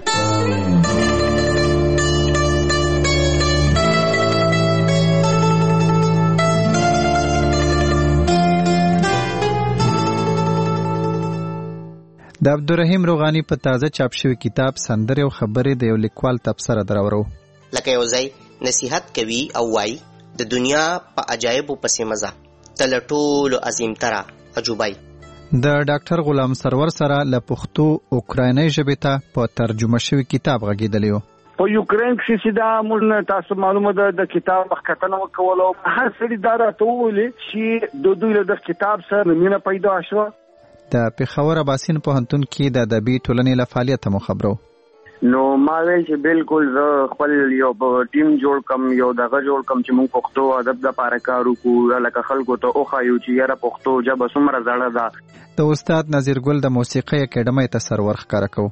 د عبدالرحیم روغانی په تازه چاپ شوی کتاب سندرې او خبرې د یو لیکوال تبصره دراورو. لکه یو ځای نصیحت کوي او وایي د دنیا په عجایبو پسې مزه تل ټولو عظیم تره عجوبای. د ډاکټر غلام سرور سره له پښتو اوکرایني ژبې ته په ترجمه شوی کتاب غږیدلی و. په یوکرين کې چې دا موږ تاسو معلومه ده د کتاب مخکتنه وکولو هر سړي دا راته ویلي چې د دوی له کتاب سره مینه پیدا شوه. د پیښور اباسین پوهنتون کې د ادبي ټولنې له فعالیت مو خبرو. نو ما ویل چې بالکل زه خپل یو ټیم جوړ کم یو دغه جوړ کم چې موږ پښتو ادب د لپاره کار وکړو لکه خلکو ته او خایو چې یاره پښتو ژبه څومره زړه ده. د استاد نذیر ګل د موسیقي اکیډمۍ ته سرور ښکاره کوو.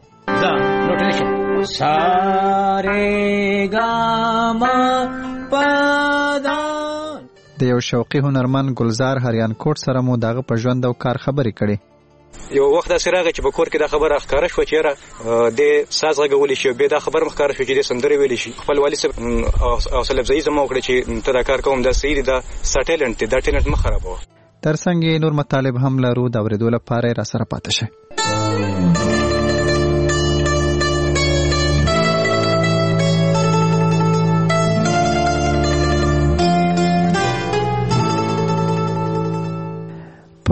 سارے گاما پدا د یو شوقي هنرمند گلزار هریان کوټ سره مو دغه په ژوند او کار خبرې کړې. یو وخت دا سره چې په کور کې دا خبره ښکارا شو چې را د ساز غوولې شي به دا خبره ښکارا شو چې د سندري ویلې شي. خپل والي سره او سلب زئی زمو کړی چې ته دا کار کوم دا سید دا سټیلنت دا ټیلنت مخ خرابو. ترڅنګ نور مطالب هم لرو دا ورېدو لپاره را سره پاتې شي. د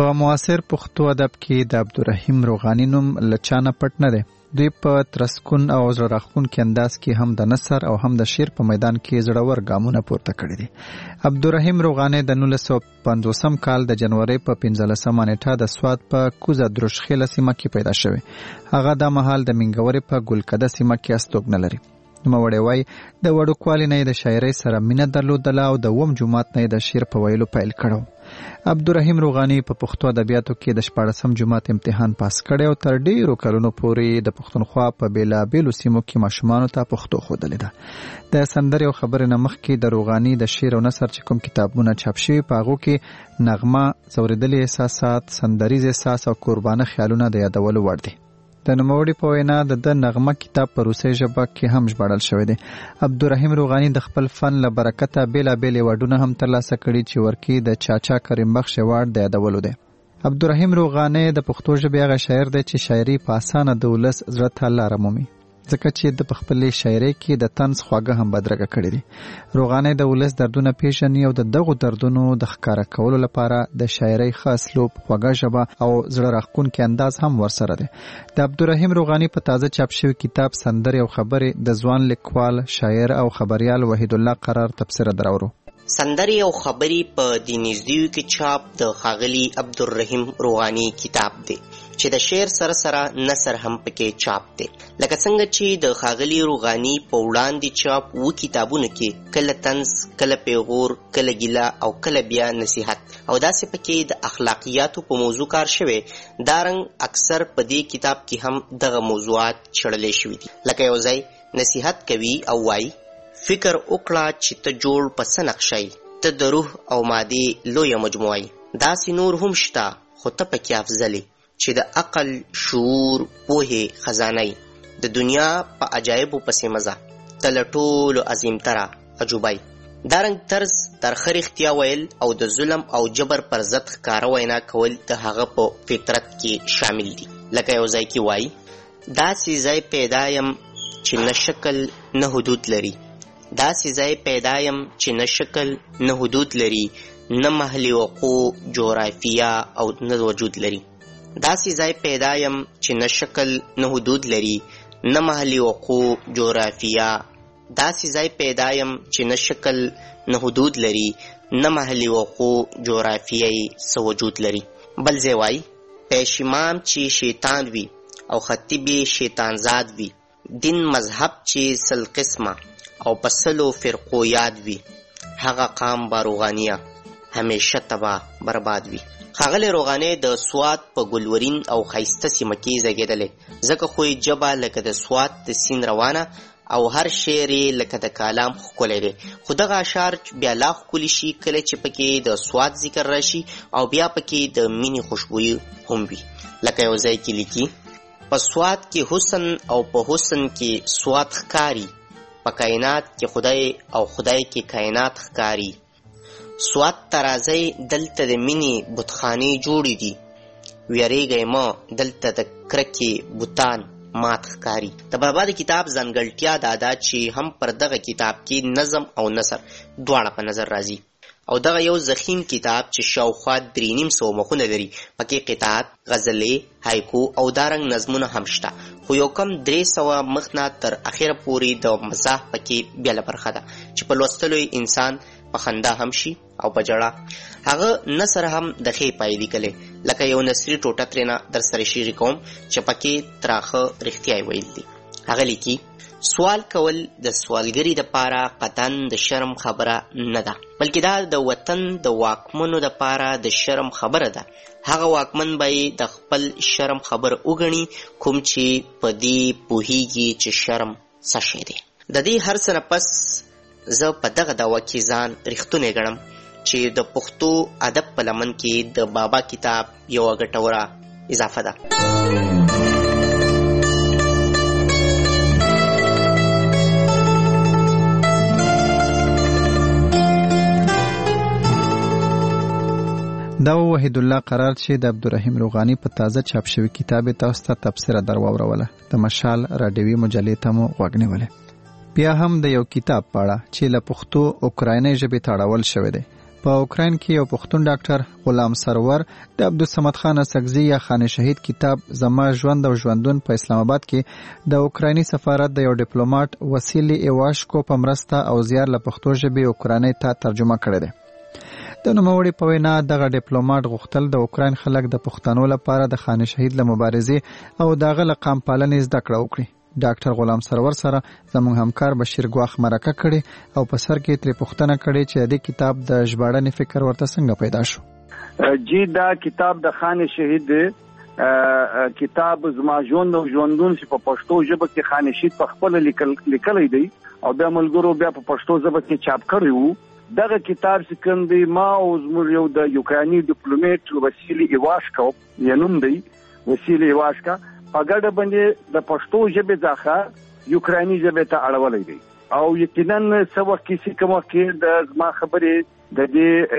په معاصر پښتو ادب کې د عبدالرحیم روغاني نوم لچانه پټ نه دی. دوی په ترسکون او زړه راښکونکي انداز کې هم د نثر او هم د شعر په میدان کې زړور ګامونه پورته کړي دي. عبدالرحیم روغاني د نولس سوه پنځوسم کال د جنوري په پنځلسمه نیټه د سوات په کوزه دروشخیله سیمه کې پیدا شوی. هغه د مهال د منګورې په ګلکده سیمه کې استوګنه لري. نوموړی وایي د وړوکوالي نه یې د شاعرۍ سره مینه درلودله او د اووم جومات نه یې د شعر په ویلو پیل کړی. عبدالرحیم روغاني په پښتو ادبیاتو کې د شپاړسم جومات امتحان پاس کړی او تر ډیرو کلونو پورې د پښتونخوا په بیلابیلو سیمو کې ماشومانو ته پښتو ښودلې ده. د سندرې او خبرې نه مخکې د روغاني د شعر او نثر چې کوم کتابونه چاپ شوي په هغو کې نغمه، ځورېدلي احساسات، سندریز احساس او قربانه خیالونه د یادولو وړ دي. د نوموړي په وینا د د نغمه کتاب په روسي ژبه کې هم ژباړل شوی دی. عبدالرحیم روغاني د خپل فن له برکته بیلابیل ایوارډونه هم ترلاسه کړي چې ورکی د چاچا کریم بخش ایوارډ د یادولو دی. عبدالرحیم روغاني د پښتو ژبې هغه شاعر دی چې شاعري په اسانه د ولس زړه ته لاره مومي، ځکه چې د خپلې شاعرۍ کې د طنز خواږه هم بدرګه کړي دي. روغاني د ولس دردونه پیژني او د دغو دردونو د ښکاره کولو لپاره د شاعرۍ ښه اسلوب، خوږه ژبه او زړه راښکونکی انداز هم ورسره دی. د عبدالرحیم روغاني په تازه چاپ شوي کتاب سندرې او خبرې د ځوان لیکوال، شاعر او خبریال وحید الله قرار تبصره درورو. سندرې او خبرې په د نږدېو کې چاپ د ښاغلي عبدالرحیم روغاني کتاب دی چې د شعر سره سره نثر هم پکې چاپ دی. لکه څنګه چې د ښاغلي روغاني په وړاندې چاپ و کتابونو کې کله طنز، کله پیغور، کله ګیله او کله بیا نصیحت او داسې پکې د اخلاقیاتو په موضوع کار شوی، دارنګ اکثر په دې کتاب کې هم دغه موضوعات چړلې شوي دي. لکه یو ځای نصیحت کوي او وایي فکر وکړه چې ته جوړ په څه نقشی، ته د روح او مادې لویه مجموعی، داسې نور هم شته خو ته پکې افضلې چې د عقل، شعور، پوهې خزانه د دنیا په عجایبو پسې مزه، ته له ټولو عظیمتره عجوبه. دارنګ طرز ترخه رښتیا ویل او د ظلم او جبر پر ضد ښکاره وینا کول د هغه په فطرت کې شامل دي. لکه یو ځای کې وایي داسې ځای پیدا یم چې نه شکل نه حدود لري، داسې ځای پیدا یم چې نه شکل نه حدود لري، نه محل وقوع، جغرافیه او نه وجود لري. داسې ځای پیدا یم چې نه شکل نه حدود لري، نه محل وقوع، جغرافیه. داسې ځای پیدا یم چې نه شکل نه حدود لري، نه محل وقوع، جغرافیه څه وجود لري. بل ځای وایي پېشمام چې شیطان وي او خطیب شیطان زاد وي، دین مذهب چې سل قسمه او په سلو فرقو یاد وي، هغه قام با روغانیه همیشه تبا برباد وي. ښاغلی روغاني د سوات په ګلورین او ښایسته سیمه کې زیږېدلی، ځکه خو یې ژبه لکه د سوات د سیند روانه او هر شعر یې لکه د کالام ښکلی دی. خو دغه اشعار بیا لا ښکلي شي کله چې پکې د سوات ذکر راشي او بیا پکې د مینې خوشبویي هم وي. لکه یو ځای کې لیکي په سوات کې حسن او په حسن کې سوات ښکاري، په کائنات کې خدای او خدای کې کائنات ښکاري. سوات ترازی دلته د مینې بتخانې جوړې دي، ویریږئ مه دلته د کرکې بوتان مات ښکاري. د بابا د کتاب ځانګړتیا دا ده چې هم پر دغه کتاب کې نظم او نثر دواړه په نظر راځي او دغه یو ضخیم کتاب چې شاوخوا درې نیم سوه مخونه لري، پکې قطعات، غزلې، هایکو او دارنګ نظمونه هم شته، خو یو کم درې سوه مخ نه تر اخره پورې د مزاح پکې بیله برخه ده چې په لوستلو انسان په خندا هم شي او په جړه. هغه نثر هم د ښې پایې لیکلی، لکه یو نثري ټوټه ترېنه در سره شریک کوم چې پکې تراخه رښتیا یې ویل دي. هغه لیکي سوال کول د سوالګري دپاره قطعا د شرم خبره نه ده، بلکې دا د وطن د واکمنو دپاره د شرم خبره ده. هغه واکمن به یې د خپل شرم خبر وګڼي کوم چې په دې پوهیږي چې شرم څه شی دی. د دې هر څه نه پس زه په دغه دعوه کې ځان رښتونی ګڼم چې د پښتو ادب په لمن کې د بابا کتاب یوه ګټوره اضافه ده. دا وحید الله قرار چې د عبدالرحیم روغاني په تازه چاپ شوی کتاب تاسو ته تبصره درواوروله. د مشال راډیوي مجلې ته مو غوږ نیولی. بیا هم د یو کتاب په اړه چې له پښتو اوکراینۍ ژبې ته اړول شوی دی. په اوکراین کې یو پښتون ډاکټر غلام سرور د عبدالصمد خان اسکزي یا خان شهید کتاب زما ژوند او ژوندون په اسلام آباد کې د اوکرایني سفارت د یو ډیپلوماټ وسیلی ایواشکو په مرسته او زیار له پښتو ژبې اوکرانۍ ته ترجمه کړی دی. د نوموړي په وینا دغه ډیپلوماټ غوښتل د اوکراین خلک د پښتنو لپاره د خان شهید له مبارزې او دغه له قام پالنې زده کړه وکړي. ډاکټر غلام سرور سره زموږ همکار بشیر ګواخ مرکه کړې او په سر کې ترې پوښتنه کړې چې د کتاب د ژباړنې فکر ورته څنګه پیدا شو. جی دا کتاب د خان شهید کتاب زما ژوند او ژوندون چې په پښتو ژبه کې خان شهید په خپل لیکل لیکلی دی او بیا ملګرو بیا په پښتو ژبه کې چاپ کړی وو. دغه کتاب چې کوم دی ما او زموږ یو د یوکراني ډیپلوماټ وسیلی ایواشکو یې نوم دی وسیلی ایواشکا په ګډه باندې د پښتو ژبې ځخه یوکراني ژبې ته اړولې دي او یقینا څو وخت کې کوم کې د ما خبرې د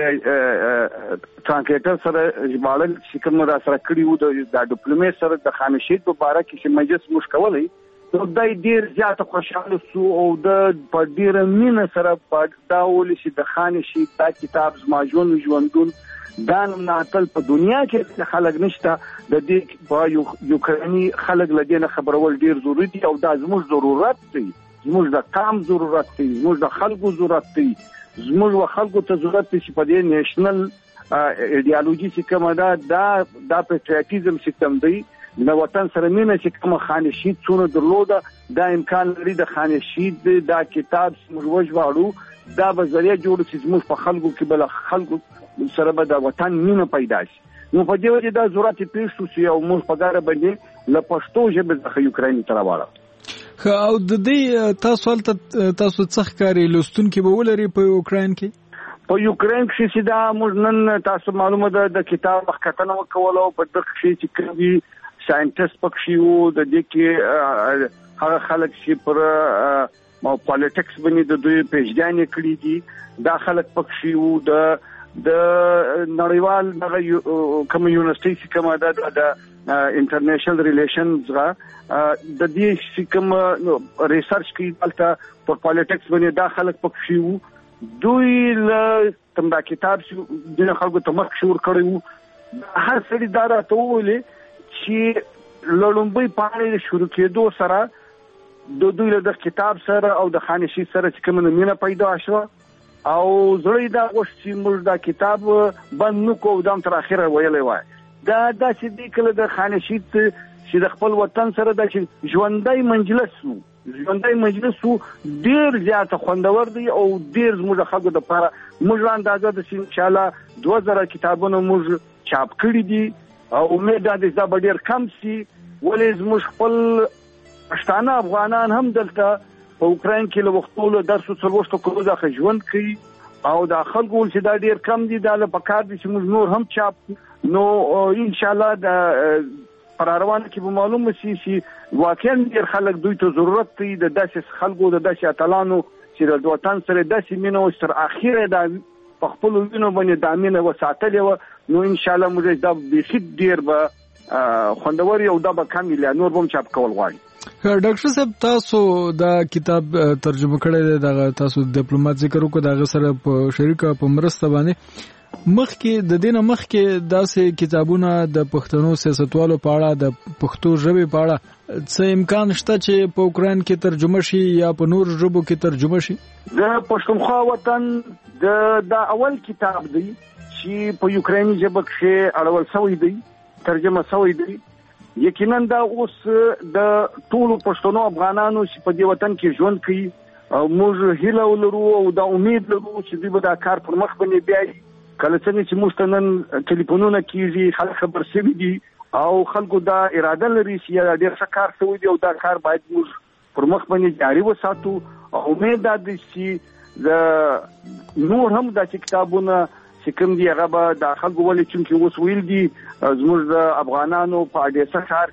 دې ټرانسلیټر سره ژباړل چې کوم را سره کړی وو د ډیپلوماټ سره د خان شهید په اړه کې چې مجلس مشکولې نو دای ډیر زیات خوشاله سو او د په ډیر مینه سره په دا ول چې د خان شهید دا کتاب زما ژوند ژوندون دا ناتل په دنیا کې خلک نشته د دې په یوکراني خلک لدینه خبرول ډیر ضروري دي او دا زموږ ضرورت دی زموږ د قام ضرورت دی زموږ د خلکو ضرورت دی زموږ و خلکو ته ضرورت دی چې په دې نېشنل ایډیالوژي چې کومه ده دا د پیټریاټیزم سیستم دی د وطن سره مینه چې کوم خان شهید څونه درلوده دا امکان لري د خان شهید دا کتاب موږ وژغاړو دا به ذریعہ جوړ شي زموږ په خلکو کې بل خلکو سره به د وطن مینه پیدا شي. نو په دې وجه دا ضرورت پیښ شو چې او موږ په ګاره باندې له پښتو ژبې څخه یوکراني ته راوړو. او د دې تاسو ته تاسو څخه کاری لوستونکي به ولري په یوکران کې په یوکران کې چې دا موږ نن تاسو معلومه ده د کتاب مخکتنه وکولو په دغه شي چې کوي ساينټیست پکې وو د دې کې هغه خلک چې پر مو پالیټکس باندې د دوی پیژدانې کړې دي دا خلک پکې وو د د نړیوال دغه کوم یونیورسيټي چې کومه ده د انټرنیشنل ریلیشنز غا د دې کوم ریسرچ کوي دلته په پالیټکس باندې دا خلک پکې وو دوی له تم دا کتاب چې د خلکو ته مخشور کړی وو هر څړي دا راته ویلي چې لړمبي پاڼې شروع کېدو سره د دوی له کتاب سره او د خان شهید سره چې کوم مینه پیدا شوه او زړی دا غوښتي موږ دا کتاب بند نکو دام تر اخره ویلې وای دا د چې د کله د خان شهید چې د خپل وطن سره د ژوندۍ مجلس وو ژوندۍ مجلس وو ډیر زیات خوندور دی او ډیر زموږ خلکو د لپاره موږ اندازه د ان شاء الله دوه زره کتابونه موږ چاپ کړی دي او امید ده چې دا ډیر کم شي ولې زموږ خپل پښتانه افغانان هم دلته په اوکراین کې له وختونو درسو څلوشتو کولو ځخه ژوند کوي او دا خلکو چې دا ډیر کم دي دا په کار دي چې موږ نور هم چاپ نو ان شاء الله د پراروان کې به معلومه شي چې واقعا ډیر خلک دوی ته ضرورت دی د داسې خلکو د داسې اتلانو چې د وطن سره داسې مینه او تر اخیره د په خپل وینو باندې د مینه وساتلې و نو ان شاء الله موږ دا بيخي ډیر به خوندوري او دا به کامل نور هم چاپ کول غواړي. ډاکټر صاحب تاسو دا کتاب ترجمه کړی دی دا تاسو ډیپلوماټ ذکر وکړو دا سره په شریکه په مرسته باندې مخکې د دینه مخکې داسې کتابونه د پښتنو سیاستوالو په اړه د پښتو ژبې په اړه څه امکان شته چې په اوکراین کې ترجمه شي یا په نور ژبو کې ترجمه شي؟ د پښتونخوا وطن د دا اول کتاب دی چې په یوکراني ژبه کې اړول شوی دی ترجمه شوی دی یقینا دا اوس د ټولو پښتنو افغانانو چې په دې وطن کې ژوند کوي او موږ هیله ولرو او دا امید لرو چې دوی به دا کار پر مخ باندې بیاي کله څنګه چې موږ نن ټلیفونونه کیږي خلک خبر شوي دي او خلکو دا اراده لري چې ډېر ښه کار شوی دی او دا کار باید موږ پر مخ باندې جاري وساتو او امید دا دی چې د نور هم دا کتابونه چې کوم دی هغه به د خلکو ولې چې اوس ویل دي زموږ د افغانانو په اډیسه ښار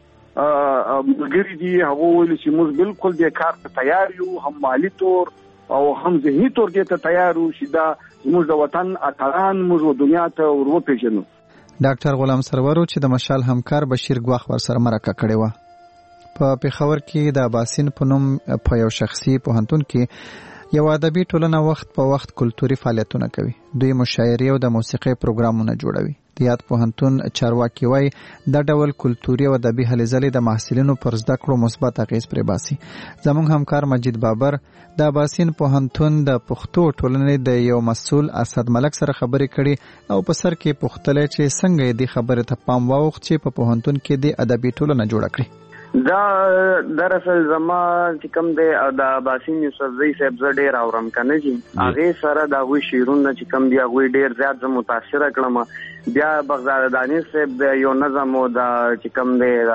کې ملګري دي هغه ویل چې موږ بالکل د کار ته تیار یو هم مالی طور او هم ذهني طور کې ته تیار یو چې دا زموږ د وطن اتلان موږ دنیا ته ورپېژنو. ډاکټر غلام سرور چې د مشال همکار بشیر ګواخ ورسره مرکه کړې و په پیښور کې د اباسین په نوم په یو شخصي پوهنتون کې یو ادبي ټولنه وخت په وخت کلتوري فعالیتونه کوي. دوی مشاعرې او د موسیقۍ پروګرامونه جوړوي. د یاد پوهنتون چارواکي وایي دا ډول کلتوري او ادبي هلې ځلې د محصلینو پر زده کړو مثبت اغېز پرې باسي. زموږ همکار مجید بابر د اباسین پوهنتون د پښتو ټولنې د یو مسؤل اسد ملک سره خبرې کړي او په سر کې پوښتلې چې څنګه دې خبرې ته پام واوښت چې په پوهنتون کې د ادبي ټولنه جوړه کړي. دا دراصل زما چې کوم دی د اباسین یوسفزۍ صاحب زه ډېر اورم که نه جي هغې سره د هغوی شعرونه چې کوم دي هغوی ډېر زیات زه متاثره کړم. بیا بغداد دانش صاحب د یو نظم او د چې کوم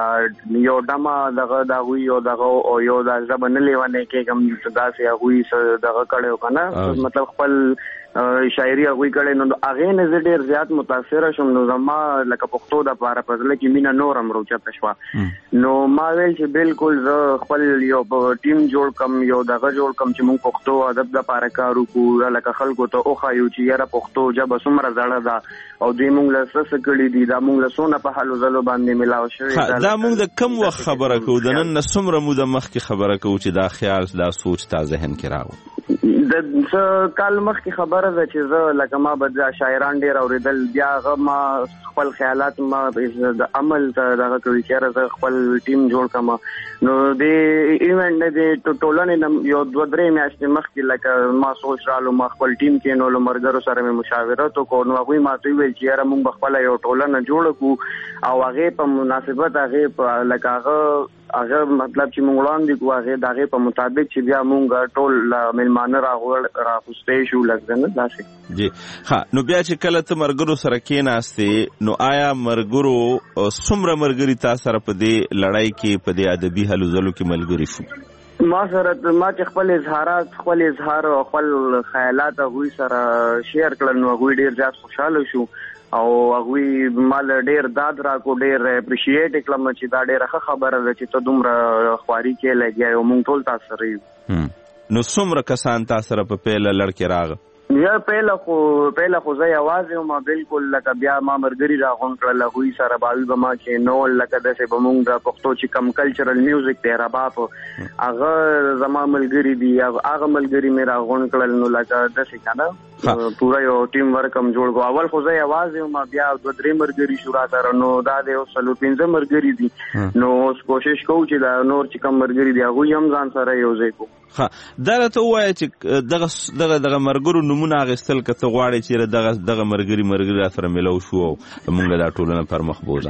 دی یو ډمه دغه د هغوی یو دغه او یو د زه به نه لیونی کېږم داسې هغوی دغه کړی و که نه مطلب خپل شاعري هغوی کړی نو هغې نه زه ډېر زیات متاثره شوم. نو زما لکه پښتو دپاره په زړه کې مینه نور هم راوچته شوه. نو ما ویل چې بالکل زه خپل یو ټیم جوړ کم یو دغه جوړ کم چې موږ پښتو ادب دپاره کار وکړو لکه خلکو ته وښایو چې یاره پښتو ژبه څومره زړه ده او دوی موږ له څه څه کړي دي دا موږ له څونه په حلو ځلو باندې ملاو شوي. دا موږ د کم وخت خبره کوو د نن نه څومره موده مخکې خبره کوو چې دا خیال دا سوچ تا ذهن کې راغی؟ د څه کال مخکې خبره ده چې زه لکه ما به د شاعران ډېر اورېدل بیا هغه ما خپل خیالات ما د عمل ته دغه کوي چې یاره زه خپل ټیم جوړ کړم. نو د ایونټ نه د ټولنې نه یو دوه درې میاشتې مخکې لکه ما سوچ رالو ما خپل ټیم کېنولو ملګرو سره مې مشاورت وکړو. نو هغوی ما ته وویل چې یاره موږ به خپله یو ټولنه جوړه کړو او هغې په مناسبت هغې په لکه هغه هغه مطلب چې موږ وړاندې کړو هغې د هغې په مطابق چې بیا موږ ټول میلمانه راغوستی شو لږ نه داسې جی. ښه نو بیا چې کله ته ملګرو سره کېناستې نو آیا ملګرو څومره ملګري تا سره په دې لړۍ کې په دې ادبي هلو ځلو کې ملګري شو؟ ما سره ما چې خپل اظهارات خپل اظهار او خپل خیالات هغوی سره شیر کړل نو هغوی ډېر زیات خوشحاله شو او هغوی مال ډېر داد راکړو ډېر اپریشیټ کړم چې دا ډېره ښه خبره ده چې ته دومره خواري کې لګیا یو موږ ټول تا سره یو. نو څومره کسان تا سره په پیله لړ کې راغله؟ یا پیله خو پیله خو زه یوازې وم بالکل لکه بیا ما ملګري راغونډ کړل هغوی سره به به ما کېنول لکه داسې به مونږ د پښتو چې کم کلچرل میوزیک دی رباب هغه زما ملګري دي هغه ملګري مې راغونډ کړل نو لکه داسې که نه پوره یو ټیم ورک هم جوړ کړو. اول خو زه یوازې وم بیا دوه درې ملګري شو را سره نو دا د اوس څلور پنځه ملګري دي نو اوس کوشش کوو چې دا نور چې کم ملګري دي هغوی هم ځان سره یو ځای کړو. ښه دا راته ووایه چې دغه دغه دغه ملګرو نومونه اخیستل که ته غواړې چې دغه دغه ملګري ملګري را سره میلاو شو او موږ دا ټولنه پر مخ بوځه.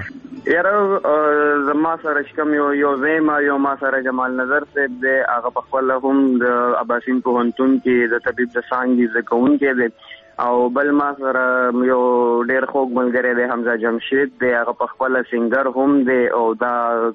یاره زما سره چې کوم یو یو ځای ما یو ما سره جمال نظر صاحب دی هغه په خپله هم د اباسین پوهنتون کې د طبیب د څانګې زده کوونکی دی او بل ما سره یو ډېر خوږ ملګری دی حمزه جمشید دی هغه په خپله سنګر هم دی او دا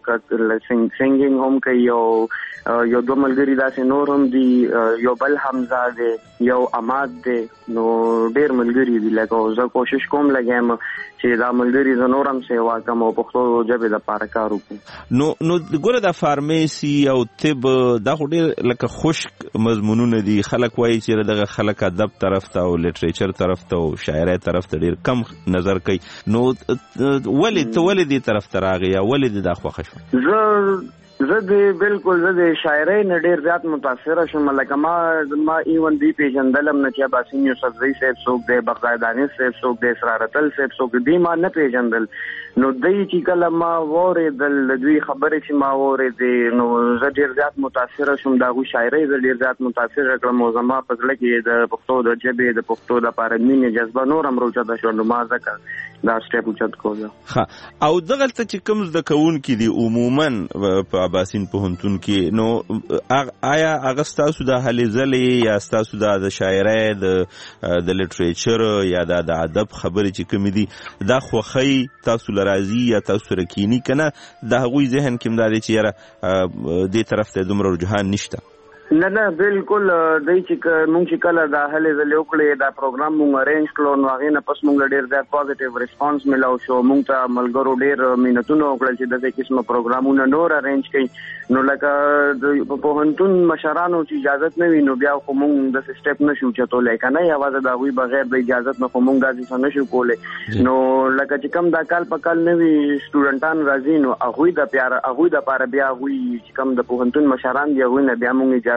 سنګینګ هم کوي یو یو دوه ملګري داسې نور هم دي یو بل حمزه دی یو اماد دی نو ډېر ملګري دي لکه زه کوشش کوم لګیم چې دا ملګري زه نور هم سیوا کړم او پښتو ژبې دپاره کار وکړو. نو نو ګوره دا فارمیسي او طب دا خو ډېر لکه خشک مضمونونه دي خلک وایي چې دغه خلک ادب طرف ته او لټریچر طرف ته او شاعرۍ طرف ته ډېر کم نظر کوي نو ولې ته ولې دې طرف ته راغې یا ولې دې دا خوښه شوه؟ زه زه د بالکل زه د شاعرۍ نه ډېر زیات متاثره شوم لکه ما ما ایون دی پیژندلم نه چې اباسین یوسفزۍ صاحب څوک دی بغداد دانش صاحب څوک دی اسرار اتل صاحب څوک دی ما نه پیژندل نو دوی چې کله ما واورېدل د دوی خبرې چې ما واورېدې نو زه ډېر زیات متاثره شوم د هغوی شاعرۍ زه ډېر زیات متاثره کړم او زما په زړه کې د پښتو د ژبې د پښتو دپاره مینې جذبه نور هم راوچته شوه نو ما ځکه دا سټیپ اوچت کړو. ښه او دغلته چې کوم زده کوونکي دي عموما په اباسین پوهنتون کې نو آیا هغه ستاسو د هلې ځلې یا ستاسو د شاعرۍ د لټریچر یا د ادب خبرې چې کومې دي دا خوښۍ تاسو له راځي یا تاسو سره کینی که نه د هغوی ذهن کې هم دا دی چې یاره دې طرف ته دومره رجحان نشته؟ نه نه بالکل دی چې مونږ چې کله دا هلې ځلې وکړې دا پروګرام مونږ ارینج کړو نو هغې نه پس مونږ ډېر زیات پازیټیو ریسپانس میلاو شو مونږ ته ملګرو ډېر محنتونه وکړل چې داسې قسمه پروګرامونه نور ارینج کړي نو لکه د پوهنتون مشرانو چې اجازت نه وي نو بیا خو مونږ داسې سټیپ نه شو چتولی که نه یوازې د هغوی بغیر د اجازت نه خو مونږ داسې څه نه شو کولی نو لکه چې کوم دا کال په کال نوي سټوډنټان راځي نو هغوی د پیاره هغوی دپاره بیا هغوی چې کوم د پوهنتون مشران دي هغوی نه بیا مونږ اجازه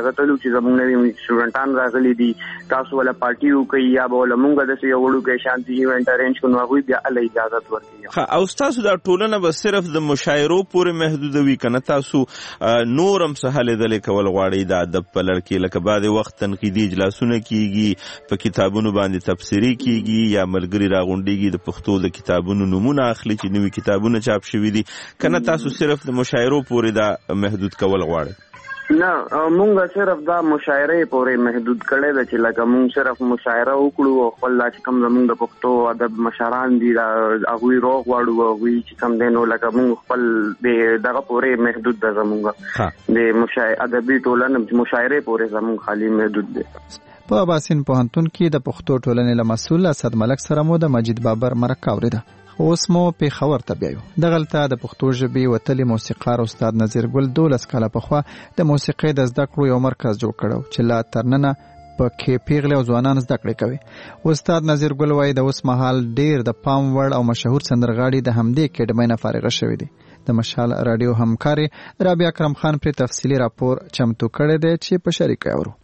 اجازه تلو چې زموږ نوی سټوډنټان راغلي دي تاسو ولا پارټي وکي یا به مونږ د یو وړو کې شانتي ایونت ارینج کوو هغه بیا له اجازه ورکړي. ها او تاسو دا ټولنه به صرف د مشاعرو پورې محدود وي کنه تاسو نورم سهاله دل کول غواړي د ادب په لړ کې لکه بعد وخت تنقیدي اجلاسونه کیږي په کتابونو باندې تفسیری کیږي یا ملګری راغونډيږي د پښتو د کتابونو نمونه اخلي چې نوې کتابونه چاپ شوي دي کنه تاسو صرف د مشاعرو پورې دا محدود کول غواړي؟ نه مونږ صرف دا مشاعره پورې محدود کړی دا چې لکه مونږ صرف مشاعره وکړو او خپل چې کوم زمونږ د پښتو ادب مشران دي دا هغوی روغ واړو هغوی چې کوم دی نو لکه مونږ خپل دغه پورې محدود ده زمونږ د مشاعره ادبي ټولنه مشاعره پورې زمونږ خالي محدود دی. په اباسین پوهنتون کې د پښتو ټولنې له مسؤل اسد ملک سره مو د مجید بابر مرکه اوریده. اوس مو په خبر ته بیاو دغلته د پښتو ژبې وتلي موسیقار استاد نذیر ګل دولس کاله پخوا د موسیقۍ د زده کړو یو مرکز جوړ کړو چې لا ترننه په کې پیغله او ځوانان زده کړې کوي. استاد نذیر ګل وایي د اوس مهال ډیر د پام وړ او مشهور سندرغاړي د همدې اکیډمۍ نه فارغ شوي دي. د مشال رادیو همکاري رابعه اکرم خان پر تفصیلی راپور چمتو کړی دی چې په شریکه اورو.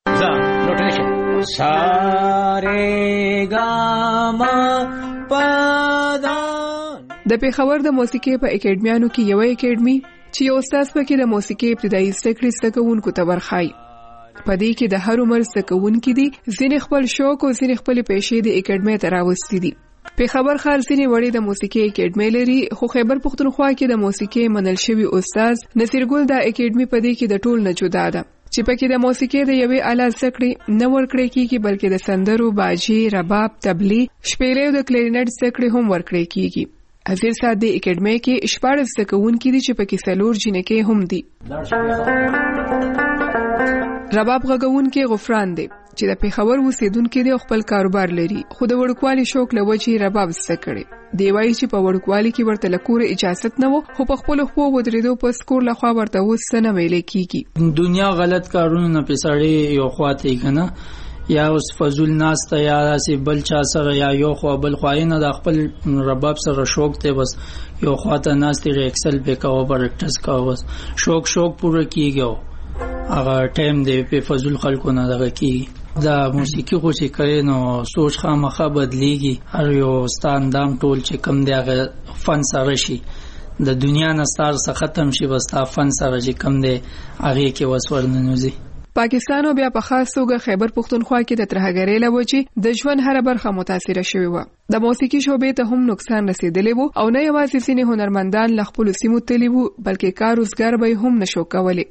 سارے گاما د پیښور د موسیقي په اکیډمیانو کې یو اکیډمي چې یو استاد پکې د موسیقي ابتدایي زده کړې زده کوونکو ته ورخایي. په دې کې د هر عمر زده کوونکي دي ځینې خپل شوق او ځینې خپلې پیشې د اکیډمۍ ته راوستي دي. پیښور ښار ځینې وړې د موسیقي اکیډمۍ لري خو خیبر پښتونخوا کې د موسیقي منل شوي استاد نصیر ګل د اکیډمي په دې کې د ټول نه جدا ده چې پکې د موسیقي د یوې آله زده کړې نه ورکړې کیږي بلکې د سندرو، باجي، رباب، تبلي، شپېلۍ او د کلارینټ زده کړې هم ورکړې کیږي. حاضر سات د اکیډمۍ کې شپاړس زده کوونکي دي چې پکې څلور جینکې هم دي. رباب غږونکی غفران دی چې د پیښور اوسیدونکي دی خپل کاروبار لري خو د وړوکوالي شوق له وجې رباب زده کړي. دی وایي چې په وړوکوالي کې ورته له کوره اجازت نه و خو په خپلو خپو ودرېدو په سکور لخوا ورته اوس څه نه ویلی کیږي. دنیا غلط کارونه نه پسړې یو خواته یې که نه یا اوس فضول ناسته یا داسې بل چا سره یا یو خوا بل خوا نه د خپل رباب سره شوق دی بس یو خواته ناستې ریکسل پې کوه پرکټس کوه بس شوق شوق پوره کیږي هغه ټایم دی په فضول خلکو نه دغه کیږي. دا موسیقي خو چې کوي نو سوچ خامخا بدلیږي هر یو ستا اندام ټول چې کم دی هغه فن سره شي د دنیا نه ستار څخه ختم شي بس تا فن سره چې کم دی هغې کې وس ورننوځي. پاکستان او بیا په خاص توګه خیبر پښتونخوا کې د ترهګرۍ له وجې د ژوند هره برخه متاثره شوې وه. د موسیقي شعبې ته هم نقصان رسېدلی و او نه یوازې ځینې هنرمندان له خپلو سیمو تللي وو بلکې کار روزګار به یې هم نشو کولی.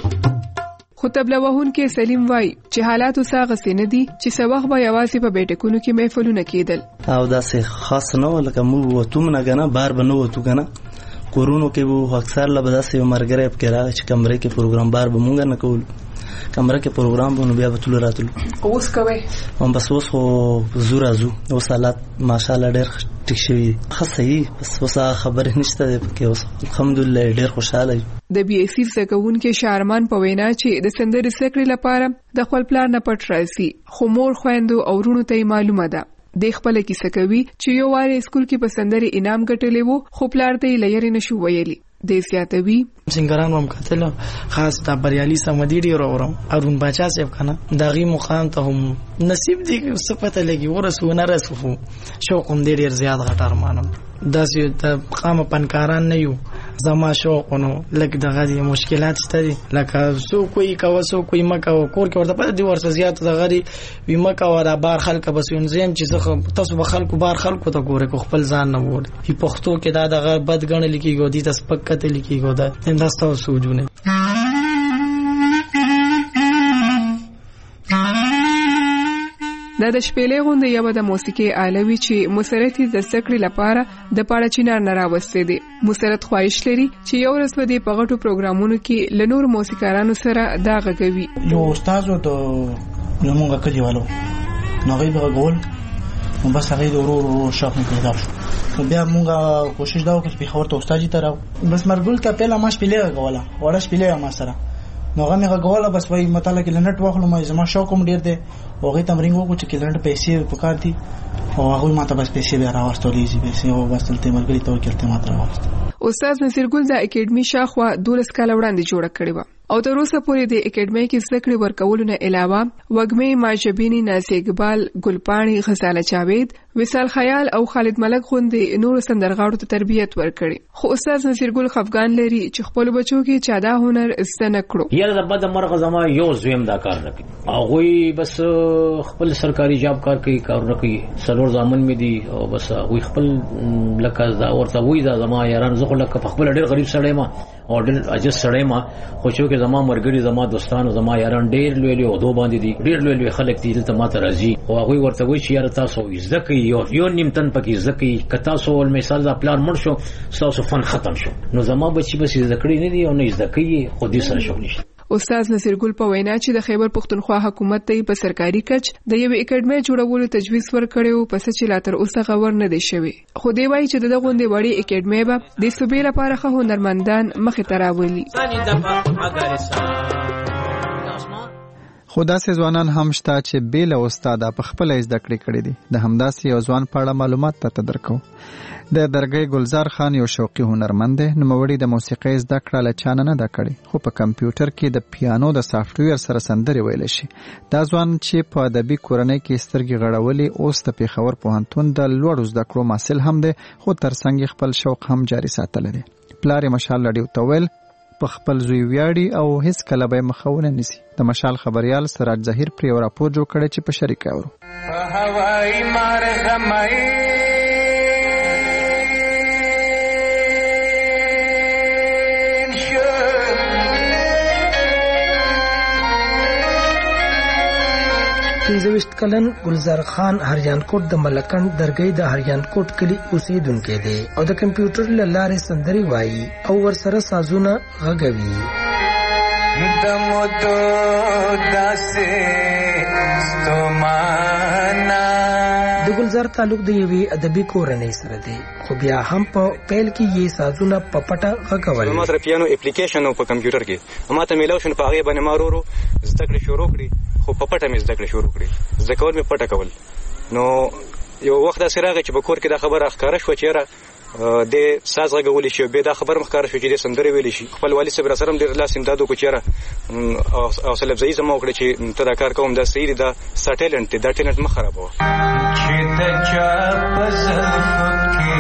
خو تبله وهونکی سلیم وایي چې حالات اوس هغسې نه دي چې څه وخت به یوازې په بیټکونو کې محفلونه کېدل او داسې خاص نه وه لکه موږ وتو نه که نه بهر به نه وتو که نه کورونو کې به اکثر له به داسې یو ملګری پکې راغی چې کمرې کې پروګرام بهر به مونږ نه کولو کمره کې پروګرام به نو بیا به تلو راتلو اوس کوئ بس اوس خو زو راځو اوس حالات ماشاءالله ډېر ټیک شوي ښه صحیح بس اوس هغه خبرې نشته دی پکې اوس الحمدلله ډېر خوشحاله یو. د بي ایس سی زده کوونکي شارمان په وینا چې د سندرې زده کړې لپاره د خپل پلار نه پټ راځي خو مور خویندو او وروڼو ته یې معلومه ده. د خپله کیسه کوي چې یو وارې اسکول کې په سندرې انعام ګټلی و خو پلار ته یې له یرې نشو ویلي. د زیاتوي سنگران هم کتل خاص دا بریالي سمدي ډیر اورم ارون باچا صاحب کنه دغه مقام ته هم نصیب دي څه پته لګي ورسو نه رسو شوق هم ډیر زیات غټ ارمانم داسې د مقام پنکاران نه یو زما شوق نو لکه دغه دي مشکلات شته دي لکه سو کوئی کا وسو کوئی مکه کور کې ورته پته دي ورته زیات دغه دي وی مکه ورا بار خلک بس انزم چې تاسو به خلکو بار خلکو ته ګوره کو خپل ځان نه وړي په پښتو کې دا دغه بد ګڼل کیږي دي تاسو پکته لیکيږي دا انداسته سوجونه دا د شپېلې غونډه یو د موسیقي آلوي چې مسرت د زده کړې لپاره د پاړه چینار نه راوستي دي. مسرت خواهش لري چې یو ورځ به د پغټو پروګرامونو کې له نور موسیقارانو سره دا غږوي. یو استاد ته زموږ کلیوالو نو غي به غول نو بس هغه د ورو ورو شاپ نه پیدا شو بیا موږ کوشش دا وکړو چې خبر ته استاد ته راو بس مرګول ته پهلا ما شپېلې غولا وړه شپېلې ما سره نو هغه مې غوړه بس وای مطالعه کې لنټ واخلو مې زما شوق هم ډیر دی او هغه تمرین وکړو چې لنټ پیسې پکار دي او هغه ماته بس پیسې بیا راوستلې چې پیسې او بس تل مرګري ته وکړته ماته راوست. استاد نصیر ګل د اکیډمي شاخوا دولس کال وړاندې جوړه کړې و او تر اوسه پورې د اکیډمي کې زده کړې ورکولو نه علاوه وګمې ماجبینی نازي اقبال ګلپاڼي غزاله جاوید وصال خیال او خالد ملک غوندې نور سندرغاړو ته تربیت ورکړي خو استاد نصیر ګل خفغان لري چې خپل بچو کې چا دا هنر زده نه کړو یاره د بد مرغه زما یو زویم دا کار نه کوي هغوی بس خپل سرکاري جاب کار کوي کارونه کوي سلور ځامن مې دي او بس هغوی خپل لکه دا ورته وایي دا زما یاران زه خو لکه په خپل ډېر غریب سړی ما او ډېر عاجز سړی ما خو چې زما مرګري زما دوستانو زما یاران ډېر لوی لوی عہدو باندې دي ډېر لوی لوی خلک دي دلته ماته راځي او هغوی ورته وایي چې یاره تاسو زده کوئ یو یو نیم تن پکې زده کوئ که تاسو مثال دا پلان مړ شو ستاسو فن ختم شو نو زما بچي بس زده کړي نه دي او نه زده کوي خو دې سره شغل نشته. استاد نصیر ګل په وینا چې د خیبر پښتونخوا حکومت ته په سرکاري کچ د یو اکیډمي جوړولو تجویز ورکړیو پس چې لا تر اوسه غور نه دی شوی خو دی وایي چې دغه غونډې وړي اکیډمي به د صوبې لپاره ښه هنرمندان مخې ته راولي. خو داسې ځوانان هم شته چې بې له استاده په خپله زده کړې کړې دي. د همداسې یو ځوان په اړه معلومات درته درکوو. د درګۍ ګلزار خان یو شوقي هنرمند دی. نوموړي د موسیقۍ زده کړه له چا نه نه ده کړې خو په کمپیوټر کې د پیانو د سافټویر سره سندرې ویلی شي. دا ځوان چې په ادبي کورنۍ کې سترګې غړولې اوس د پېښور پوهنتون د لوړو زده کړو محصل هم دی خو ترڅنګ یې خپل شوق هم جاري ساتلی دی. پلار یې مشال راډیو ته ویل په خپل زوی ویاړي او هیڅ کله به یې مخه ونه نیسي. د مشال خبریال سراج ظهیر پرې یو راپور جوړ کړی چې په شریکه اورو. پنځه کلن ګلزار خان هریانکوټ د ملکند درګۍ د هریانکوټ کلی اوسیدونکی دی او د کمپیوټر له لارې سندرې وایي او ورسره سازونه غږوي. د مودو داسې ستومانه د ګلزار تعلق د یوې ادبي کورنۍ سره دی خو بیا هم په پیل کې یې سازونه په پټه غږول. ما سره پیانو اپلیکیشن او په کمپیوټر کې ما ته میلاو شو په هغې باندې ما ورو ورو زده کړې شروع کړې خو په پټه مې زده کړې شروع کړې زده کول مې پټه کول. نو یو وخت داسې راغی چې په کور کې دا خبره ښکاره شوه چې یاره د ساز غږولی شي بیا دا خبره ښکاره شوه چې د سندرې ویلی شي. خپل والي صاحب راسره هم ډېر لاس امداد وکړو چې یاره حوصله افزایي زما وکړه چې ته دا کار کوم دا صحیح دی دا ستا ټیلنټ دی دا ټیلنټ مه خرابوه. چې د چا په زلفو کې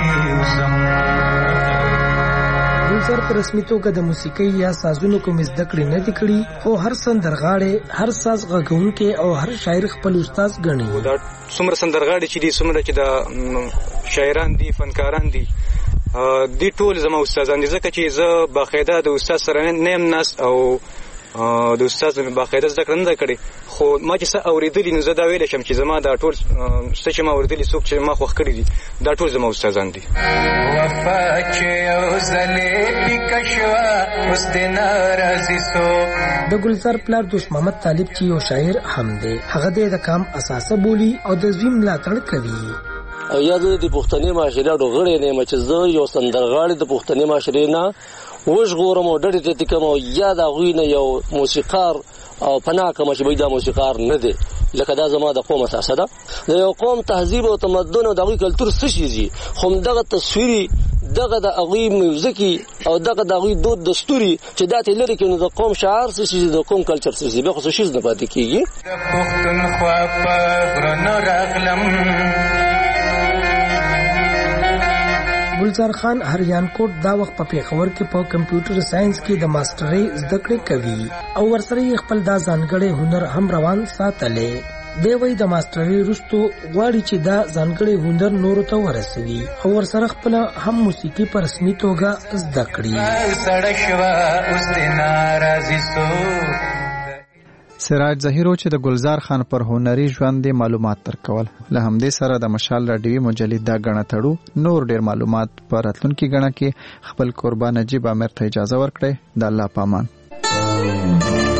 ګلزار په رسمي توګه د موسیقۍ یا سازونو کوم زده کړې نه دي کړي خو هر سندرغاړی هر ساز غږونکی او هر شاعر خپل استاد ګڼي. دا څومره سندرغاړي چې دي څومره چې د شاعران دي فنکاران دي دي ټول زما استادان دي ځکه چې زه باقاعده د استاد سره نه یم ناست او د استاد باقاعده زده کړه نه کړې خو ما چې څه اورېدلي نو زه دا ویلی شم چې زما دا ټول څه چې ما اورېدلي څوک چې ما خوښ کړي دي دا ټول زما استادان دي. وفا چې یو ځلې پیکه شوه اوس دې ناراضي سو. د ګلزار پلار دوست محمد طالب چې یو شاعر هم دی هغه د کام اساسه بولی او د زوی ملاتړ کوي. او یا د پښتني معاشره ډوغړې نه چې زه یو سندرغاړی د پښتني معاشرې نه وژغورم او ډېرې ته کوم او یا د غوی نه یو موسیقار او پناه کوم چې دا موسیقار نه دی لکه دا زما د قوم اساسه ده د یو قوم تهذیب او تمدن او د غوی کلتور څه شي زی خو دغه تصویري دغه د غوی میوزیکي او دغه د غوی دود دستوري چې دا ته لري کې نو د قوم شعار څه شي د قوم کلچر څه شي به خو شي نه پاتې کیږي. د پښتونخوا په غرونو راغلم. ګلزار خان هریانکوټ دا وخت په پېښور کې په کمپیوټر ساينس کې د ماسترۍ زده کړې کوي او ورسره یې خپل دا ځانګړی هنر هم روان ساتلی. دی وایي د ماسترۍ وروستو غواړي چې دا ځانګړی هنر نورو ته ورسوي او ورسره خپله هم موسیقي په رسمي توګه زده کړي. سراج ظهیرو چې د ګلزار خان پر هنري ژوند معلومات ترکول. له همدې سره د مشال راډیوي مجلې دا غڼه تړو نور ډیر معلومات پر راتلونکي غڼه کې خپل قربان نجیب عامر ته اجازه ورکړي. د الله پامان.